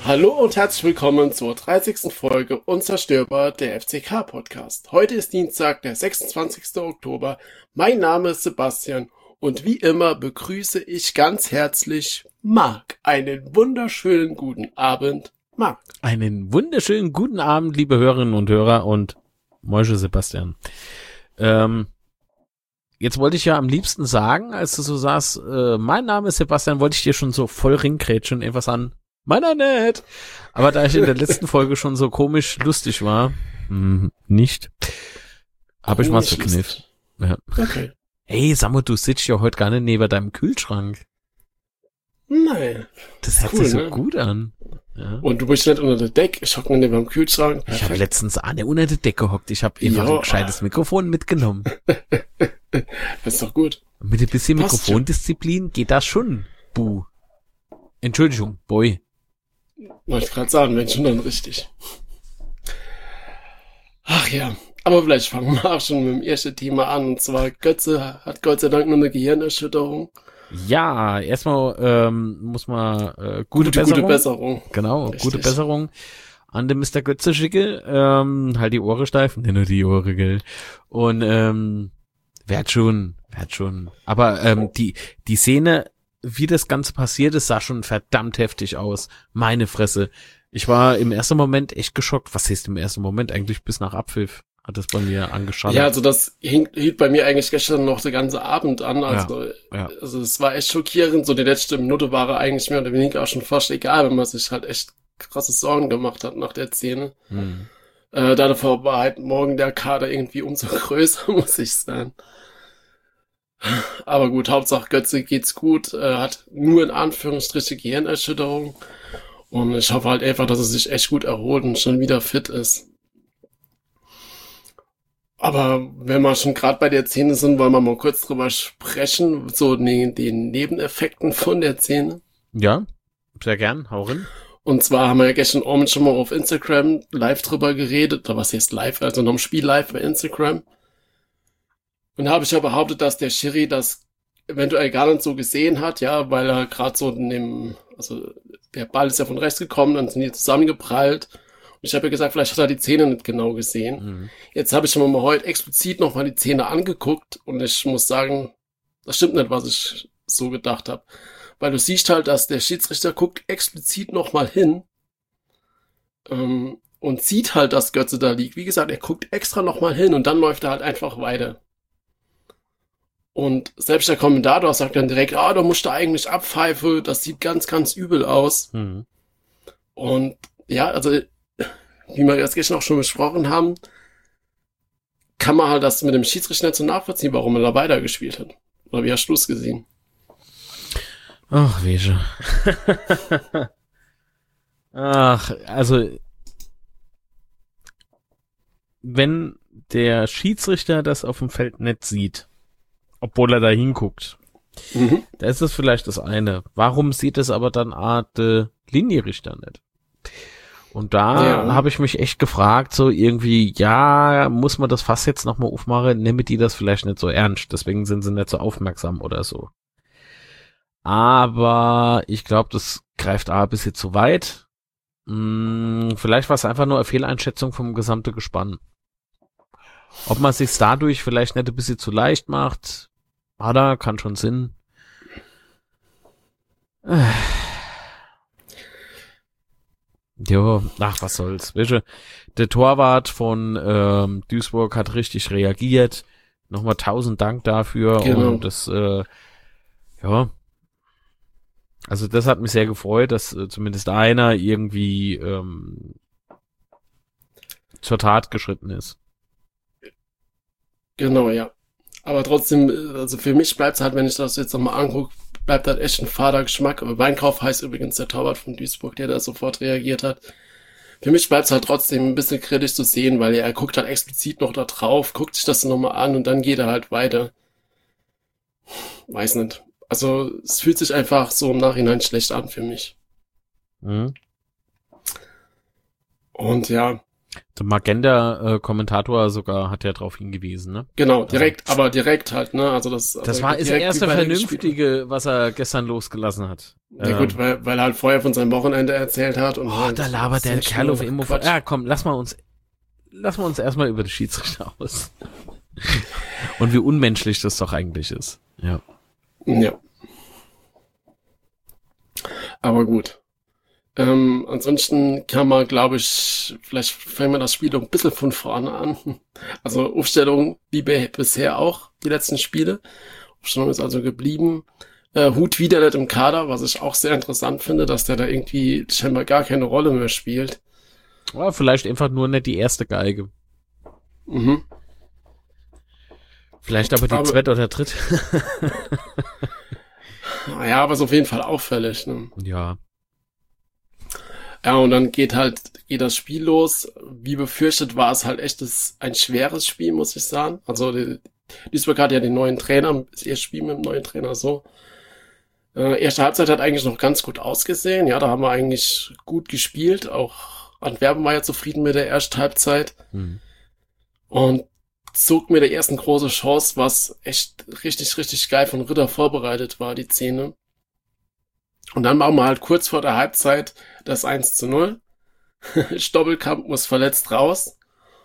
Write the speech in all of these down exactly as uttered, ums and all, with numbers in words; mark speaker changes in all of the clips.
Speaker 1: Hallo und herzlich willkommen zur dreißigsten Folge Unzerstörbar, der F C K-Podcast. Heute ist Dienstag, der sechsundzwanzigster Oktober. Mein Name ist Sebastian und wie immer begrüße ich ganz herzlich Marc. Einen wunderschönen guten Abend, Marc.
Speaker 2: Einen wunderschönen guten Abend, liebe Hörerinnen und Hörer und Moische Sebastian. Ähm, jetzt wollte ich ja am liebsten sagen, als du so sagst, äh, mein Name ist Sebastian, wollte ich dir schon so voll ringkrätschen, etwas an. Meiner nicht. Aber da ich in der letzten Folge schon so komisch lustig war, mh, nicht, habe ich mal's verkniffen. Ja.
Speaker 1: Okay.
Speaker 2: Hey, Samu, du sitzt ja heute gar nicht neben deinem Kühlschrank.
Speaker 1: Nein.
Speaker 2: Das hört
Speaker 1: cool,
Speaker 2: sich so
Speaker 1: ne?
Speaker 2: gut an. Ja.
Speaker 1: Und du bist nicht unter der Decke, ich hocke nicht beim Kühlschrank.
Speaker 2: Ich habe letztens auch nicht unter der Decke gehockt. Ich habe einfach
Speaker 1: Ja.
Speaker 2: ein gescheites Mikrofon mitgenommen.
Speaker 1: Das ist doch gut.
Speaker 2: Mit ein bisschen
Speaker 1: Passt
Speaker 2: Mikrofondisziplin geht das schon. Buh. Entschuldigung, Boy.
Speaker 1: Wollte ich gerade sagen, wenn schon dann richtig. Ach ja, aber vielleicht fangen wir auch schon mit dem ersten Thema an. Und zwar Götze hat Gott sei Dank nur eine Gehirnerschütterung.
Speaker 2: Ja, erstmal ähm, muss man äh, gute,
Speaker 1: Gute,
Speaker 2: Besserung.
Speaker 1: gute Besserung.
Speaker 2: Genau,
Speaker 1: Richtig.
Speaker 2: gute Besserung an den Mister Götze schicke. Ähm, halt die Ohren steif. Ne, nur die Ohren, gell. Und ähm, werd schon, werd schon. Aber ähm, die die Szene, wie das Ganze passiert ist, sah schon verdammt heftig aus. Meine Fresse. Ich war im ersten Moment echt geschockt. Was heißt im ersten Moment? Eigentlich bis nach Abpfiff hat das bei mir angeschaut.
Speaker 1: Ja, also das hing, hielt bei mir eigentlich gestern noch den ganzen Abend an. Also,
Speaker 2: Ja, ja.
Speaker 1: also es war echt schockierend. So die letzte Minute war er eigentlich mehr oder weniger auch schon fast egal, wenn man sich halt echt krasse Sorgen gemacht hat nach der Szene.
Speaker 2: Hm.
Speaker 1: Äh, davor war halt morgen der Kader irgendwie umso größer, muss ich sagen. Aber gut, Hauptsache Götze geht's gut, äh, hat nur in Anführungsstrichen Gehirnerschütterung und ich hoffe halt einfach, dass er sich echt gut erholt und schon wieder fit ist. Aber wenn wir schon gerade bei der Szene sind, wollen wir mal kurz drüber sprechen, so den, den Nebeneffekten von der Szene.
Speaker 2: Ja, sehr gern, hau rein.
Speaker 1: Und zwar haben wir ja gestern Abend schon mal auf Instagram live drüber geredet, oder was heißt live, also noch im Spiel live bei Instagram. Und da habe ich ja behauptet, dass der Schiri das eventuell gar nicht so gesehen hat, ja, weil er gerade so in dem, also der Ball ist ja von rechts gekommen, dann sind die zusammengeprallt. Und ich habe ja gesagt, vielleicht hat er die Szene nicht genau gesehen.
Speaker 2: Mhm.
Speaker 1: Jetzt habe ich mir mal heute explizit nochmal die Szene angeguckt und ich muss sagen, das stimmt nicht, was ich so gedacht habe. Weil du siehst halt, dass der Schiedsrichter guckt explizit nochmal hin ähm, und sieht halt, dass Götze da liegt. Wie gesagt, er guckt extra nochmal hin und dann läuft er halt einfach weiter. Und selbst der Kommentator sagt dann direkt, ah, da musst du eigentlich abpfeifen, das sieht ganz, ganz übel aus.
Speaker 2: Mhm.
Speaker 1: Und ja, also, wie wir das gestern auch schon besprochen haben, kann man halt das mit dem Schiedsrichter nicht so nachvollziehen, warum er da weitergespielt hat. Oder wie hast du es gesehen?
Speaker 2: Ach, Wege. Ach, also, wenn der Schiedsrichter das auf dem Feld nicht sieht, obwohl er da hinguckt,
Speaker 1: Mhm.
Speaker 2: da ist es vielleicht das eine. Warum sieht es aber dann Art äh, Linienrichter nicht? Und da
Speaker 1: Ja.
Speaker 2: habe ich mich echt gefragt, so irgendwie, ja, muss man das Fass jetzt nochmal aufmachen? Nehmen die das vielleicht nicht so ernst, deswegen sind sie nicht so aufmerksam oder so. Aber ich glaube, das greift A ein bisschen zu weit. Hm, vielleicht war es einfach nur eine Fehleinschätzung vom gesamten Gespann. Ob man sich dadurch vielleicht nicht ein bisschen zu leicht macht, hat er, kann schon Sinn. Äh. Jo, ach, was soll's. Weißt du, der Torwart von ähm, Duisburg hat richtig reagiert. Nochmal tausend Dank dafür.
Speaker 1: Genau.
Speaker 2: Und das, äh, ja, also das hat mich sehr gefreut, dass äh, zumindest einer irgendwie ähm, zur Tat geschritten ist.
Speaker 1: Genau, ja. Aber trotzdem, also für mich bleibt es halt, wenn ich das jetzt nochmal angucke, bleibt halt echt ein fader Geschmack. Aber Weinkauf heißt übrigens der Torwart von Duisburg, der da sofort reagiert hat. Für mich bleibt es halt trotzdem ein bisschen kritisch zu sehen, weil er, er guckt halt explizit noch da drauf, guckt sich das nochmal an und dann geht er halt weiter. Weiß nicht. Also es fühlt sich einfach so im Nachhinein schlecht an für mich.
Speaker 2: Mhm.
Speaker 1: Und ja,
Speaker 2: Der Magenta-Kommentator sogar hat ja darauf hingewiesen, ne?
Speaker 1: Genau, direkt, aber direkt halt, ne? Also das,
Speaker 2: das
Speaker 1: also
Speaker 2: war das erste Vernünftige,
Speaker 1: gespielt.
Speaker 2: was er gestern losgelassen hat.
Speaker 1: Ja ähm. gut, weil, weil er halt vorher von seinem Wochenende erzählt hat. Und
Speaker 2: oh,
Speaker 1: halt
Speaker 2: da labert der Kerl auf Immo vor. Ja, komm, lass mal uns, lass mal uns erstmal über die Schiedsrichter aus. Und wie unmenschlich das doch eigentlich ist. Ja.
Speaker 1: Ja. Aber gut. Ähm, ansonsten kann man, glaube ich, vielleicht fangen wir das Spiel doch ein bisschen von vorne an. Also Aufstellung wie bisher auch, die letzten Spiele. Aufstellung ist also geblieben. Äh, Hut wieder nicht im Kader, was ich auch sehr interessant finde, dass der da irgendwie scheinbar gar keine Rolle mehr spielt.
Speaker 2: Ja, vielleicht einfach nur nicht die erste Geige.
Speaker 1: Mhm.
Speaker 2: Vielleicht aber die aber, zweite oder dritte.
Speaker 1: Naja, aber ist auf jeden Fall auffällig, ne?
Speaker 2: Ja.
Speaker 1: Ja, und dann geht halt, geht das Spiel los. Wie befürchtet war es halt echt das, ein schweres Spiel, muss ich sagen. Also, die, Duisburg hat ja den neuen Trainer, das erste Spiel mit dem neuen Trainer so. Äh, erste Halbzeit hat eigentlich noch ganz gut ausgesehen. Ja, da haben wir eigentlich gut gespielt. Auch Antwerpen war ja zufrieden mit der ersten Halbzeit. Hm. Und zog mir der ersten große Chance, was echt richtig, richtig geil von Ritter vorbereitet war, die Szene. Und dann machen wir halt kurz vor der Halbzeit das eins zu null. Stoppelkamp muss verletzt raus.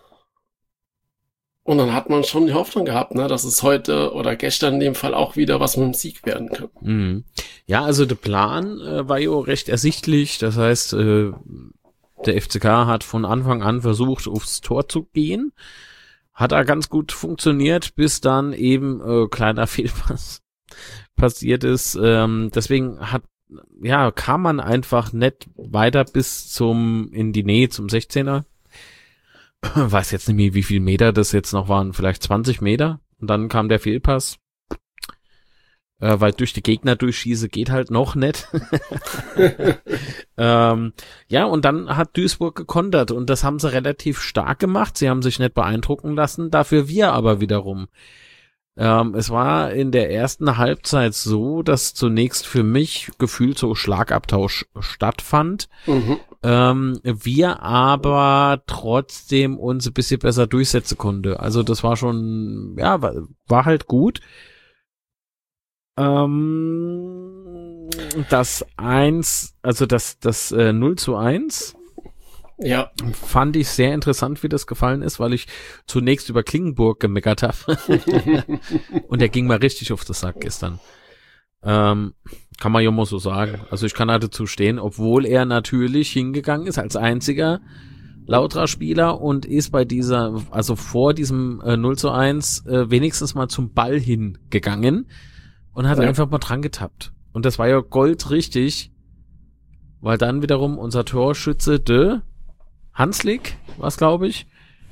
Speaker 1: Und dann hat man schon die Hoffnung gehabt, ne, dass es heute oder gestern in dem Fall auch wieder was mit dem Sieg werden kann.
Speaker 2: Mhm. Ja, also der Plan äh, war ja recht ersichtlich. Das heißt, äh, der F C K hat von Anfang an versucht, aufs Tor zu gehen. Hat da ganz gut funktioniert, bis dann eben äh, kleiner Fehlpass passiert ist. Ähm, deswegen hat ja, kam man einfach nicht weiter bis zum, in die Nähe zum sechzehner. Weiß jetzt nicht mehr, wie viel Meter das jetzt noch waren, vielleicht zwanzig Meter. Und dann kam der Fehlpass. Äh, weil durch die Gegner durchschieße geht halt noch nicht. ähm, ja, und dann hat Duisburg gekontert und das haben sie relativ stark gemacht. Sie haben sich nicht beeindrucken lassen, dafür wir aber wiederum. Ähm, es war in der ersten Halbzeit so, dass zunächst für mich gefühlt so Schlagabtausch stattfand. Mhm. Ähm, wir aber trotzdem uns ein bisschen besser durchsetzen konnte. Also das war schon, ja, war, war halt gut. Ähm, das eins, also das, das äh, null zu eins.
Speaker 1: Ja.
Speaker 2: Fand ich sehr interessant, wie das gefallen ist, weil ich zunächst über Klingenburg gemeckert habe. Und der ging mal richtig auf den Sack gestern. Ähm, kann man ja mal so sagen. Also ich kann da dazu stehen, obwohl er natürlich hingegangen ist als einziger Lautra-Spieler und ist bei dieser, also vor diesem äh, null zu eins äh, wenigstens mal zum Ball hingegangen und hat ja. einfach mal dran getappt. Und das war ja goldrichtig, weil dann wiederum unser Torschütze de Hanslik, was glaube ich.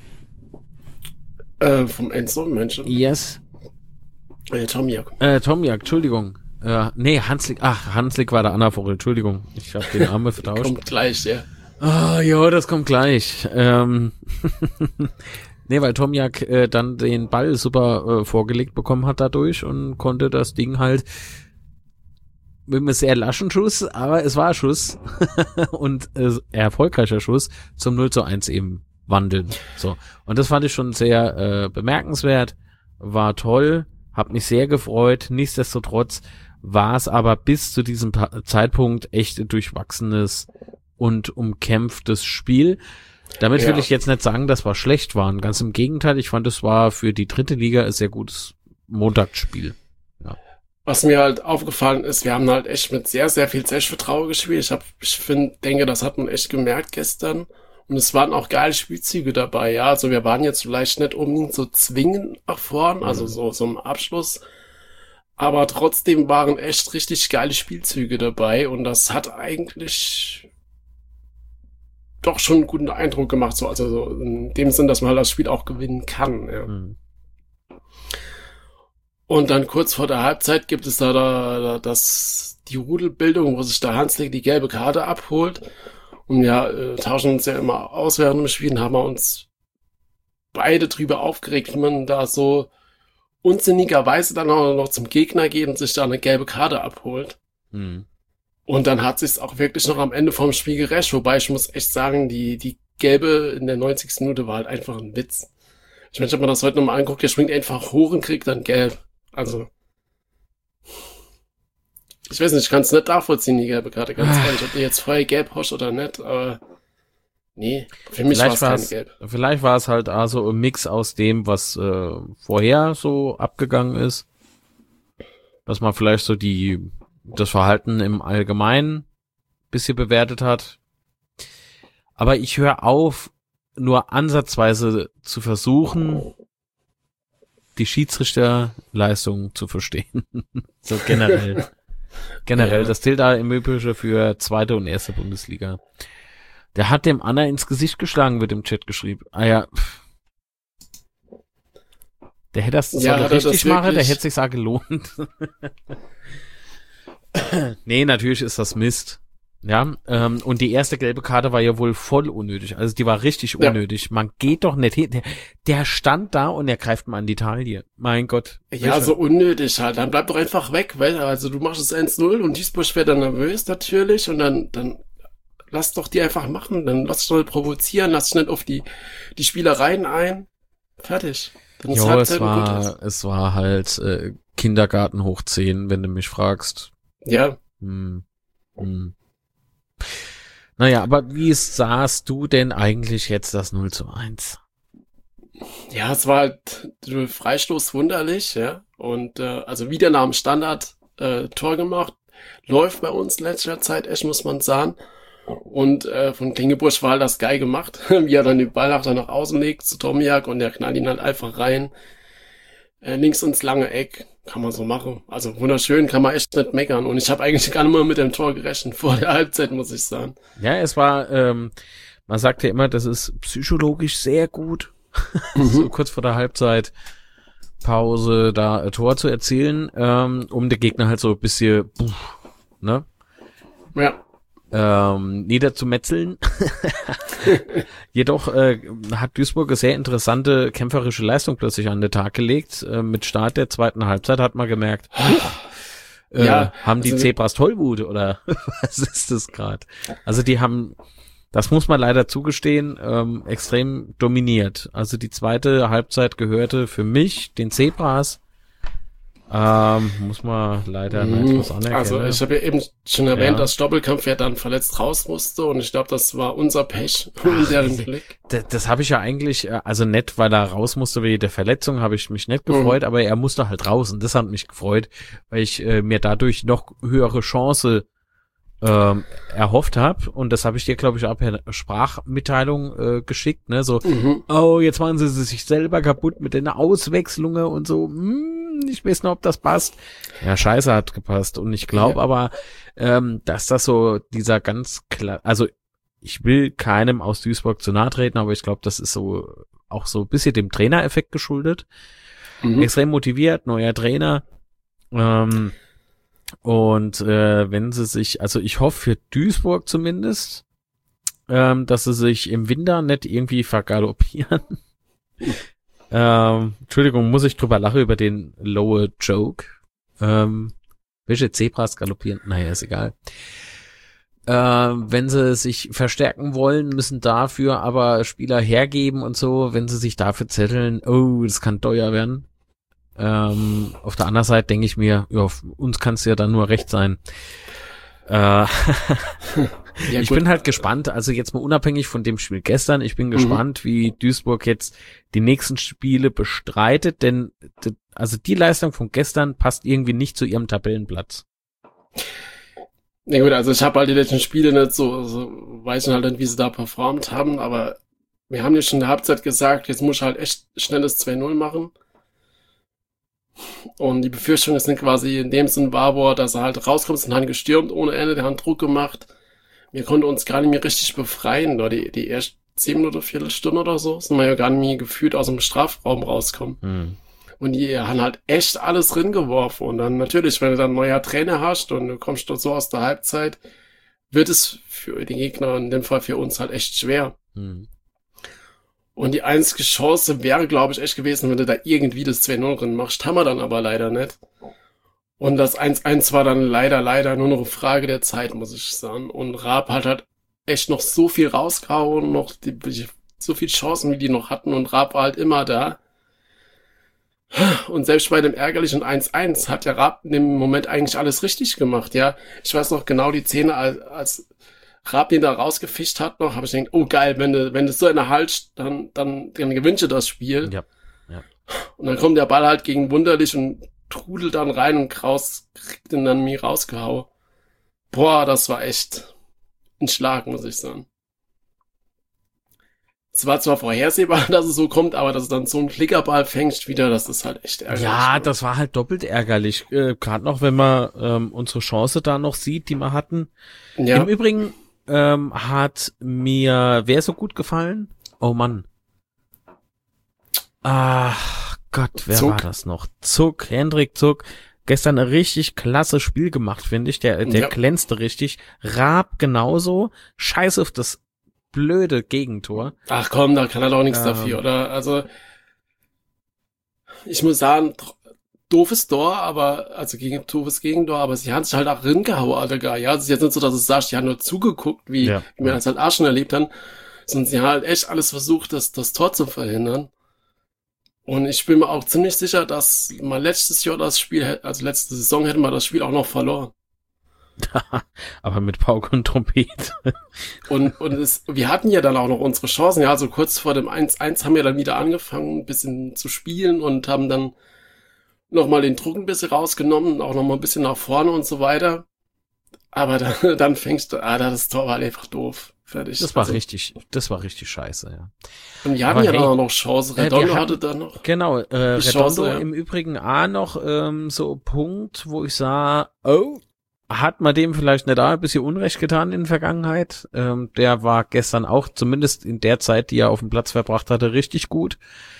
Speaker 1: Äh, vom Enzo, Menschen.
Speaker 2: Yes.
Speaker 1: Äh, Tomjak.
Speaker 2: Äh, Tomjak, Entschuldigung. Äh, nee, Hanslik, ach, Hanslik war der Anna-Vogel, Entschuldigung. Ich habe den Namen vertauscht.
Speaker 1: Kommt gleich, ja.
Speaker 2: Ah, ja, das kommt gleich. Ähm, nee, weil Tomjak äh, dann den Ball super äh, vorgelegt bekommen hat dadurch und konnte das Ding halt mit einem sehr laschen Schuss, aber es war ein Schuss und äh, erfolgreicher Schuss zum null zu eins eben wandeln. So. Und das fand ich schon sehr äh, bemerkenswert, war toll, hab mich sehr gefreut. Nichtsdestotrotz war es aber bis zu diesem pa- Zeitpunkt echt ein durchwachsenes und umkämpftes Spiel. Damit ja. will ich jetzt nicht sagen, dass wir schlecht waren. Ganz im Gegenteil, ich fand, es war für die dritte Liga ein sehr gutes Montagsspiel. Ja.
Speaker 1: Was mir halt aufgefallen ist, wir haben halt echt mit sehr, sehr viel Selbstvertrauen gespielt. Ich hab, ich finde, denke, das hat man echt gemerkt gestern. Und es waren auch geile Spielzüge dabei, ja. Also wir waren jetzt vielleicht nicht unbedingt so zwingend nach vorn, also so, so im Abschluss. Aber trotzdem waren echt richtig geile Spielzüge dabei. Und das hat eigentlich doch schon einen guten Eindruck gemacht, so, also so in dem Sinn, dass man halt das Spiel auch gewinnen kann, ja. Mhm. Und dann kurz vor der Halbzeit gibt es da, da, da das, die Rudelbildung, wo sich der Hanslik die gelbe Karte abholt. Und ja, äh, tauschen uns ja immer aus während dem Spielen, haben wir uns beide drüber aufgeregt, wie man da so unsinnigerweise dann auch noch zum Gegner geht und sich da eine gelbe Karte abholt. Mhm. Und dann hat sich's auch wirklich noch am Ende vom Spiel gerecht, wobei ich muss echt sagen, die, die Gelbe in der neunzigsten Minute war halt einfach ein Witz. Ich meine, ich habe mir das heute nochmal angeguckt, der springt einfach hoch und kriegt dann gelb. Also, ich weiß nicht, ich kann es nicht nachvollziehen, die gelbe Karte, ganz ehrlich, ob der jetzt vorher gelb hoscht oder nicht, aber nee, für mich war es kein Gelb.
Speaker 2: Vielleicht war es halt also ein Mix aus dem, was äh, vorher so abgegangen ist, dass man vielleicht so die das Verhalten im Allgemeinen bisschen bewertet hat. Aber ich höre auf, nur ansatzweise zu versuchen, die Schiedsrichterleistung zu verstehen. So generell. Generell, ja. Das zählt da im Übrigen für zweite und erste Bundesliga. Der hat dem Anna ins Gesicht geschlagen, wird im Chat geschrieben. Ah ja. Der hätte das, das ja, soll richtig machen, der hätte sich's auch gelohnt. Nee, natürlich ist das Mist. Ja, ähm, und die erste gelbe Karte war ja wohl voll unnötig. Also die war richtig unnötig. Ja. Man geht doch nicht hin. Der, der stand da und er greift mal an die Taille. Mein Gott.
Speaker 1: Ja, welche? So unnötig halt. Dann bleib doch einfach weg, weil also du machst es eins null und Duisburg wird dann nervös natürlich und dann dann lass doch die einfach machen. Dann lass dich doch nicht provozieren, lass dich nicht auf die die Spielereien ein. Fertig.
Speaker 2: Dann jo, halt es war es war halt äh, Kindergarten hoch zehn, wenn du mich fragst.
Speaker 1: Ja.
Speaker 2: Hm. Hm. Naja, aber wie sahst du denn eigentlich jetzt das null zu eins?
Speaker 1: Ja, es war halt Freistoß wunderlich, ja. Und äh, also wieder nach dem Standard äh, Tor gemacht. Läuft bei uns in letzter Zeit echt, muss man sagen. Und äh, von Klingebusch war halt das geil gemacht, wie er dann den Ball nach, nach außen legt zu Tomiak und der knallt ihn halt einfach rein. Äh, links ins lange Eck. Kann man so machen. Also wunderschön, kann man echt nicht meckern. Und ich habe eigentlich gar nicht mal mit dem Tor gerechnet vor der Halbzeit, muss ich sagen.
Speaker 2: Ja, es war, ähm, man sagt ja immer, das ist psychologisch sehr gut, mhm. so kurz vor der Halbzeit Pause da ein Tor zu erzielen, ähm, um den Gegner halt so ein bisschen, pff, ne?
Speaker 1: Ja.
Speaker 2: Ähm, niederzumetzeln. Jedoch äh, hat Duisburg eine sehr interessante kämpferische Leistung plötzlich an den Tag gelegt. Äh, mit Start der zweiten Halbzeit hat man gemerkt, äh, ja, haben die also Zebras Tollwut oder was ist das gerade? Also die haben, das muss man leider zugestehen, ähm, extrem dominiert. Also die zweite Halbzeit gehörte für mich den Zebras. Ähm, muss man leider
Speaker 1: mhm.
Speaker 2: nicht was anerkennen.
Speaker 1: Also ich habe ja eben schon erwähnt, ja. dass Stoppelkampf ja dann verletzt raus musste und ich glaube, das war unser Pech in deren Blick.
Speaker 2: Das, das habe ich ja eigentlich, also nicht, weil er raus musste wegen der Verletzung, habe ich mich nicht gefreut, mhm. aber er musste halt raus und das hat mich gefreut, weil ich äh, mir dadurch noch höhere Chance ähm, erhofft habe und das habe ich dir, glaube ich, auch per Sprachmitteilung äh, geschickt, ne, so, mhm. oh, jetzt machen sie sich selber kaputt mit den Auswechslungen und so, hm, ich weiß nicht, ob das passt. Ja, scheiße, hat gepasst und ich glaube ja. aber, ähm, dass das so dieser ganz klar, also ich will keinem aus Duisburg zu nahe treten, aber ich glaube, das ist so auch so ein bisschen dem Trainereffekt geschuldet. Mhm. Extrem motiviert, neuer Trainer, ähm, und äh, wenn sie sich, also ich hoffe für Duisburg zumindest, ähm, dass sie sich im Winter nicht irgendwie vergaloppieren. ähm, Entschuldigung, muss ich drüber lachen über den lower Joke. Ähm, welche Zebras galoppieren? Naja, ist egal. Ähm, wenn sie sich verstärken wollen, müssen dafür aber Spieler hergeben und so, wenn sie sich dafür zetteln, oh, das kann teuer werden. Ähm, auf der anderen Seite denke ich mir, ja, uns kann es ja dann nur recht sein. Äh, ja, ich gut. bin halt gespannt, also jetzt mal unabhängig von dem Spiel gestern, ich bin mhm. gespannt, wie Duisburg jetzt die nächsten Spiele bestreitet, denn also die Leistung von gestern passt irgendwie nicht zu ihrem Tabellenplatz.
Speaker 1: Na ja gut, also ich habe halt die letzten Spiele nicht so, so weiß ich halt nicht, wie sie da performt haben, aber wir haben ja schon in der Halbzeit gesagt, jetzt muss ich halt echt schnelles zwei null machen. Und die Befürchtung ist dann quasi in dem Sinn Warburg, dass er halt rauskommt, sind halt gestürmt ohne Ende, der hat Druck gemacht. Wir konnten uns gar nicht mehr richtig befreien, oder die, die erst zehn Minuten, Viertelstunde oder so, sind wir ja gar nicht mehr gefühlt aus dem Strafraum rauskommen. Mhm. Und die haben halt echt alles drin geworfen. Und dann natürlich, wenn du dann ein neuer Trainer hast und du kommst dort so aus der Halbzeit, wird es für die Gegner, in dem Fall für uns, halt echt schwer. Mhm. Und die einzige Chance wäre, glaube ich, echt gewesen, wenn du da irgendwie das zwei null drin machst. Haben wir dann aber leider nicht. Und das eins eins war dann leider, leider nur noch eine Frage der Zeit, muss ich sagen. Und Raab hat halt echt noch so viel rausgehauen, noch die, so viele Chancen, wie die noch hatten und Raab war halt immer da. Und selbst bei dem ärgerlichen eins eins hat der Raab in dem Moment eigentlich alles richtig gemacht, ja. Ich weiß noch genau die Szene, als, als Raab den da rausgefischt hat noch, habe ich gedacht, oh geil, wenn du, wenn du so eine haltst, dann, dann, dann gewinnst du das Spiel.
Speaker 2: Ja, ja.
Speaker 1: Und dann kommt der Ball halt gegen Wunderlich und trudelt dann rein und Kraus kriegt ihn dann mir rausgehauen. Boah, das war echt ein Schlag, muss ich sagen. Es war zwar vorhersehbar, dass es so kommt, aber dass es dann so ein Klickerball fängst wieder, das ist halt echt ärgerlich.
Speaker 2: Ja, ne? Das war halt doppelt ärgerlich. Äh, Gerade noch, wenn man ähm, unsere Chance da noch sieht, die wir hatten. Ja. Im Übrigen ähm, hat mir wer so gut gefallen? Oh Mann. Ach Gott, wer
Speaker 1: Zuck.
Speaker 2: war das noch? Zuck, Hendrik Zuck. Gestern ein richtig klasse Spiel gemacht, finde ich. Der, der ja. glänzte richtig. Raab genauso. Scheiß auf das blöde Gegentor.
Speaker 1: Ach komm, da kann er doch nichts ähm, dafür, oder? Also, ich muss sagen, doofes Tor, aber, also gegen doofes Gegentor, aber sie haben sich halt auch ringehauen, Alter, ja. Es ist jetzt nicht so, dass du sagst, die haben nur zugeguckt, wie, ja. wie wir das halt auch schon erlebt haben, sondern sie haben halt echt alles versucht, das, das Tor zu verhindern. Und ich bin mir auch ziemlich sicher, dass mal letztes Jahr das Spiel, also letzte Saison hätten wir das Spiel auch noch verloren.
Speaker 2: Aber mit Pauke und Trompete.
Speaker 1: Und, und es, wir hatten ja dann auch noch unsere Chancen. Ja, also kurz vor dem eins eins haben wir dann wieder angefangen, ein bisschen zu spielen und haben dann nochmal den Druck ein bisschen rausgenommen, auch nochmal ein bisschen nach vorne und so weiter. Aber dann, dann fängst du, ah, das Tor war einfach doof. Fertig.
Speaker 2: Das war
Speaker 1: also,
Speaker 2: richtig, das war richtig scheiße, ja.
Speaker 1: Und wir hatten Aber ja hey, dann auch noch Chance. Redondo
Speaker 2: äh,
Speaker 1: hatte da noch.
Speaker 2: Genau, äh, Redondo
Speaker 1: Chance, ja.
Speaker 2: Im Übrigen auch noch ähm, so Punkt, wo ich sah, oh, hat man dem vielleicht nicht da ein bisschen Unrecht getan in der Vergangenheit. Ähm, der war gestern auch, zumindest in der Zeit, die er auf dem Platz verbracht hatte, richtig gut.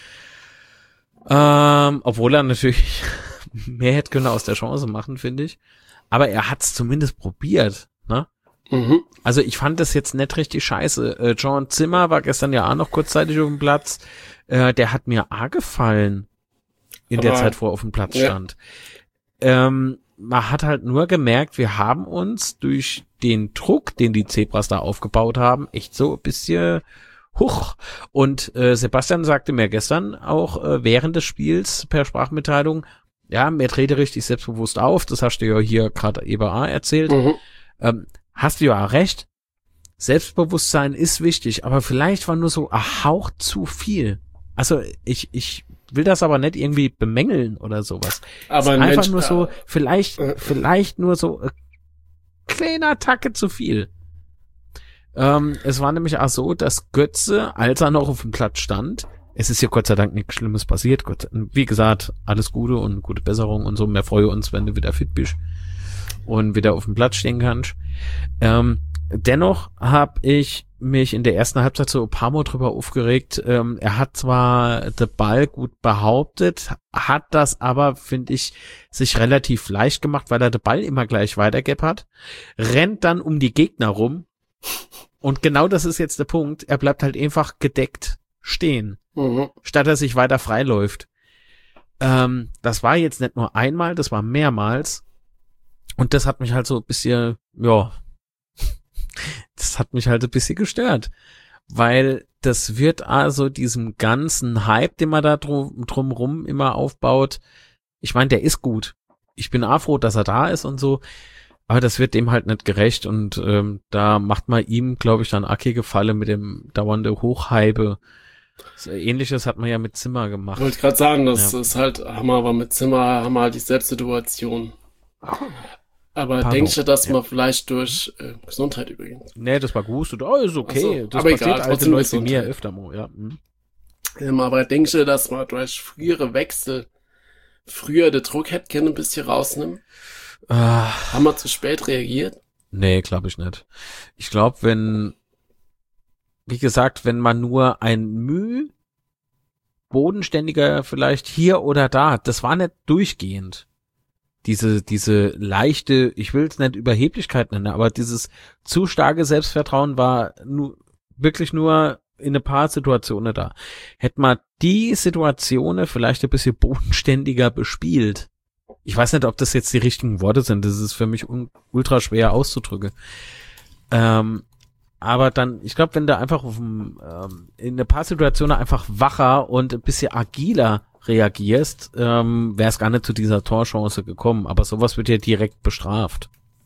Speaker 2: Ähm, obwohl er natürlich mehr hätte können aus der Chance machen, finde ich. Aber er hat's zumindest probiert, ne?
Speaker 1: Mhm.
Speaker 2: Also ich fand das jetzt nicht richtig scheiße. Äh, John Zimmer war gestern ja auch noch kurzzeitig auf dem Platz. Äh, der hat mir auch gefallen in Aber, der Zeit, wo er auf dem Platz ja. stand. Ähm, man hat halt nur gemerkt, wir haben uns durch den Druck, den die Zebras da aufgebaut haben, echt so ein bisschen huch. Und äh, Sebastian sagte mir gestern auch äh, während des Spiels per Sprachmitteilung, ja, mir trete richtig selbstbewusst auf. Das hast du ja hier gerade eben auch erzählt.
Speaker 1: Mhm.
Speaker 2: Ähm, hast du ja auch recht. Selbstbewusstsein ist wichtig, aber vielleicht war nur so ein Hauch zu viel. Also ich ich will das aber nicht irgendwie bemängeln oder sowas.
Speaker 1: Aber
Speaker 2: einfach
Speaker 1: Mensch,
Speaker 2: nur so,
Speaker 1: äh,
Speaker 2: vielleicht
Speaker 1: äh,
Speaker 2: vielleicht nur so ein kleiner Tacke zu viel. Ähm, es war nämlich auch so, dass Götze, als er noch auf dem Platz stand, es ist ja Gott sei Dank nichts Schlimmes passiert. Gott, wie gesagt, alles Gute und gute Besserung und so. Wir freuen uns, wenn du wieder fit bist und wieder auf dem Platz stehen kannst. Ähm, dennoch habe ich mich in der ersten Halbzeit so ein paar Mal drüber aufgeregt. Ähm, er hat zwar den Ball gut behauptet, hat das aber, finde ich, sich relativ leicht gemacht, weil er den Ball immer gleich weitergegeben hat, rennt dann um die Gegner rum und genau das ist jetzt der Punkt. Er bleibt halt einfach gedeckt stehen,
Speaker 1: mhm.
Speaker 2: statt er sich weiter freiläuft. Ähm, das war jetzt nicht nur einmal, das war mehrmals. Und das hat mich halt so ein bisschen, ja, das hat mich halt ein bisschen gestört. Weil das wird also diesem ganzen Hype, den man da drum, drumrum immer aufbaut, ich meine, der ist gut. Ich bin auch froh, dass er da ist und so, aber das wird dem halt nicht gerecht und ähm, da macht man ihm, glaube ich, dann Aki Gefallen mit dem dauernde Hochhype. So Ähnliches hat man ja mit Zimmer gemacht.
Speaker 1: Ich wollte gerade sagen, das
Speaker 2: ja.
Speaker 1: ist halt Hammer, aber mit Zimmer haben wir halt dieselbe Situation. Aber
Speaker 2: Pardon.
Speaker 1: denkst du, dass
Speaker 2: ja.
Speaker 1: man vielleicht durch äh, Gesundheit übrigens?
Speaker 2: Nee, das war gut. Oh, ist okay.
Speaker 1: So,
Speaker 2: das
Speaker 1: aber
Speaker 2: passiert
Speaker 1: egal,
Speaker 2: alte
Speaker 1: trotzdem
Speaker 2: Leute wie mir
Speaker 1: Gesundheit.
Speaker 2: öfter mal, ja. Hm.
Speaker 1: Ähm, aber denkst du, dass man durch frühere Wechsel früher den Druck hätte können, ein bisschen rausnehmen?
Speaker 2: Ah.
Speaker 1: Haben wir zu spät reagiert?
Speaker 2: Nee, glaube ich nicht. Ich glaube, wenn, wie gesagt, wenn man nur ein Mühe bodenständiger vielleicht hier oder da, das war nicht durchgehend. Diese, diese leichte, ich will es nicht Überheblichkeit nennen, aber dieses zu starke Selbstvertrauen war nur, wirklich nur in ein paar Situationen da. Hätte man die Situationen vielleicht ein bisschen bodenständiger bespielt. Ich weiß nicht, ob das jetzt die richtigen Worte sind. Das ist für mich un- ultra schwer auszudrücken. Ähm, aber dann, ich glaube, wenn du einfach auf dem, ähm, in eine paar Situationen einfach wacher und ein bisschen agiler reagierst, ähm, wäre es gar nicht zu dieser Torchance gekommen. Aber sowas wird ja direkt bestraft.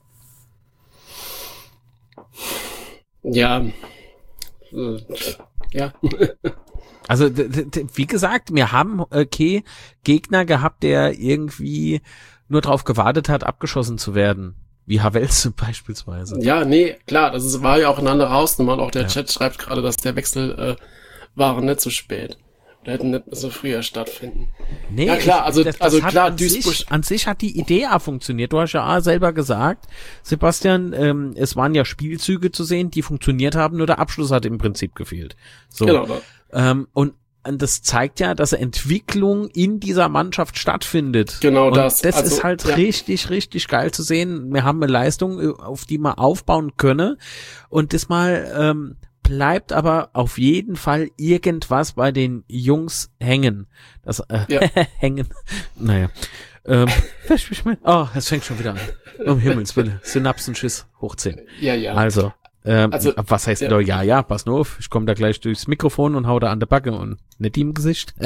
Speaker 1: Ja. Äh, ja.
Speaker 2: Also, d- d- wie gesagt, wir haben okay Gegner gehabt, der irgendwie nur drauf gewartet hat, abgeschossen zu werden. Wie Havertz beispielsweise.
Speaker 1: Ja, nee, klar, das ist, war ja auch eine andere Hausnummer. Und auch der
Speaker 2: Ja.
Speaker 1: Chat schreibt gerade, dass der Wechsel äh, war nicht so spät. Oder hätten nicht so früher stattfinden.
Speaker 2: Nee,
Speaker 1: Ja, klar, also-
Speaker 2: das, das
Speaker 1: also
Speaker 2: hat
Speaker 1: klar,
Speaker 2: an
Speaker 1: Duisburg-
Speaker 2: sich, an sich hat die Idee ja funktioniert. Du hast ja selber gesagt, Sebastian, ähm, es waren ja Spielzüge zu sehen, die funktioniert haben, nur der Abschluss hat im Prinzip gefehlt. So.
Speaker 1: Genau.
Speaker 2: Ähm, und und das zeigt ja, dass Entwicklung in dieser Mannschaft stattfindet.
Speaker 1: Genau
Speaker 2: und
Speaker 1: das.
Speaker 2: Das
Speaker 1: Also,
Speaker 2: ist halt
Speaker 1: ja.
Speaker 2: richtig, richtig geil zu sehen. Wir haben eine Leistung, auf die wir aufbauen können. Und diesmal ähm, bleibt aber auf jeden Fall irgendwas bei den Jungs hängen. Das äh,
Speaker 1: Ja.
Speaker 2: hängen. Naja. Ähm, oh, es fängt schon wieder an. Um Himmels Willen. Synapsenschiss hoch zehn.
Speaker 1: Ja, ja.
Speaker 2: Also, ähm,
Speaker 1: Also,
Speaker 2: was heißt
Speaker 1: ja.
Speaker 2: ja, ja, ja, pass nur auf, ich komme da gleich durchs Mikrofon und hau da an der Backe und nicht die im Gesicht.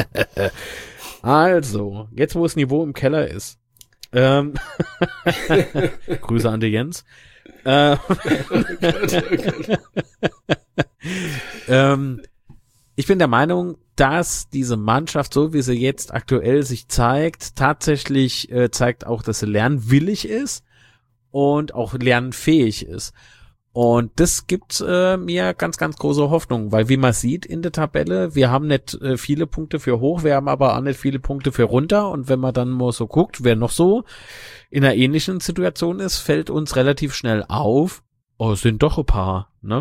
Speaker 2: Also, jetzt wo das Niveau im Keller ist. Ähm, Grüße an den Jens. Äh, ähm, ich bin der Meinung, dass diese Mannschaft, so wie sie jetzt aktuell sich zeigt, tatsächlich äh, zeigt auch, dass sie lernwillig ist und auch lernfähig ist. Und das gibt äh, mir ganz, ganz große Hoffnung, weil wie man sieht in der Tabelle, wir haben nicht äh, viele Punkte für hoch, wir haben aber auch nicht viele Punkte für runter. Und wenn man dann mal so guckt, wer noch so in einer ähnlichen Situation ist, fällt uns relativ schnell auf, oh, es sind doch ein paar, ne?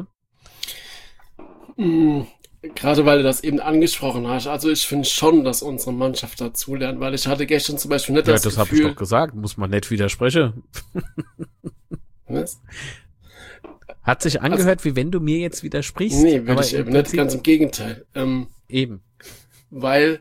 Speaker 1: Mm, Gerade weil du das eben angesprochen hast. Also ich finde schon, dass unsere Mannschaft dazulernt, weil ich hatte gestern zum Beispiel nicht
Speaker 2: Ja,
Speaker 1: das,
Speaker 2: das habe ich
Speaker 1: Gefühl.
Speaker 2: doch gesagt, muss man nicht widersprechen.
Speaker 1: Was?
Speaker 2: Hat sich angehört, wie wenn du mir jetzt widersprichst.
Speaker 1: Nee, würde
Speaker 2: aber
Speaker 1: ich
Speaker 2: im
Speaker 1: eben nicht,
Speaker 2: Prinzip
Speaker 1: ganz im Gegenteil. Ähm,
Speaker 2: eben.
Speaker 1: weil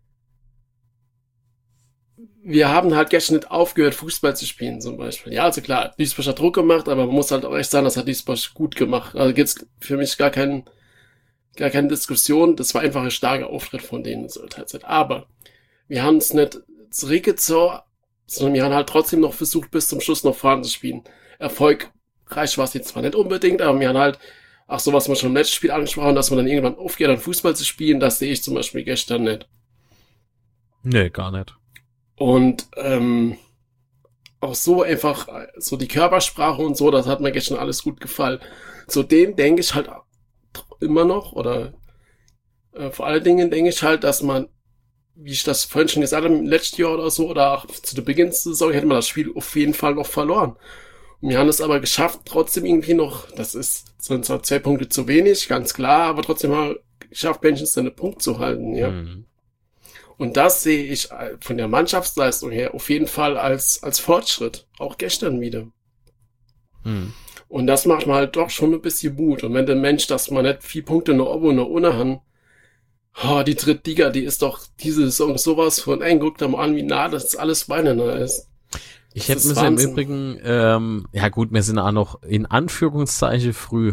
Speaker 1: wir haben halt gestern nicht aufgehört, Fußball zu spielen zum Beispiel. Ja, also klar, Duisburg hat Druck gemacht, aber man muss halt auch echt sagen, das hat Duisburg gut gemacht. Also gibt's für mich gar keinen, gar keine Diskussion. Das war einfach ein starker Auftritt von denen zur Teilzeit. Aber wir haben es nicht zurückgezogen, sondern wir haben halt trotzdem noch versucht, bis zum Schluss noch vorne zu spielen. Erfolgreich war es jetzt zwar nicht unbedingt, aber wir haben halt, ach so, was wir schon im letzten Spiel angesprochen haben, dass man dann irgendwann aufgeht, dann Fußball zu spielen, das sehe ich zum Beispiel gestern nicht.
Speaker 2: Nee, gar nicht.
Speaker 1: Und ähm, auch so einfach, so die Körpersprache und so, das hat mir gestern alles gut gefallen. Zudem denke ich halt immer noch, oder äh, vor allen Dingen denke ich halt, dass man, wie ich das vorhin schon gesagt habe, im letzten Jahr oder so, oder auch zu der Beginnssaison, hätte man das Spiel auf jeden Fall noch verloren. Und wir haben es aber geschafft, trotzdem irgendwie noch, das ist, sind zwar zwei Punkte zu wenig, ganz klar, aber trotzdem mal geschafft, wenigstens einen Punkt zu halten, ja.
Speaker 2: Mhm.
Speaker 1: Und das sehe ich von der Mannschaftsleistung her auf jeden Fall als, als Fortschritt. Auch gestern wieder.
Speaker 2: Mhm.
Speaker 1: Und das macht man halt doch schon ein bisschen Mut. Und wenn der Mensch, dass man nicht vier Punkte noch oben und noch ohne hat, oh, die Drittliga, die ist doch diese Saison sowas von eng. Guckt da mal an, wie nah das alles beieinander ist.
Speaker 2: Ich
Speaker 1: Das
Speaker 2: hätte
Speaker 1: ist
Speaker 2: mir im
Speaker 1: Wahnsinn.
Speaker 2: Übrigen, ähm, ja gut, wir sind auch noch in Anführungszeichen früh.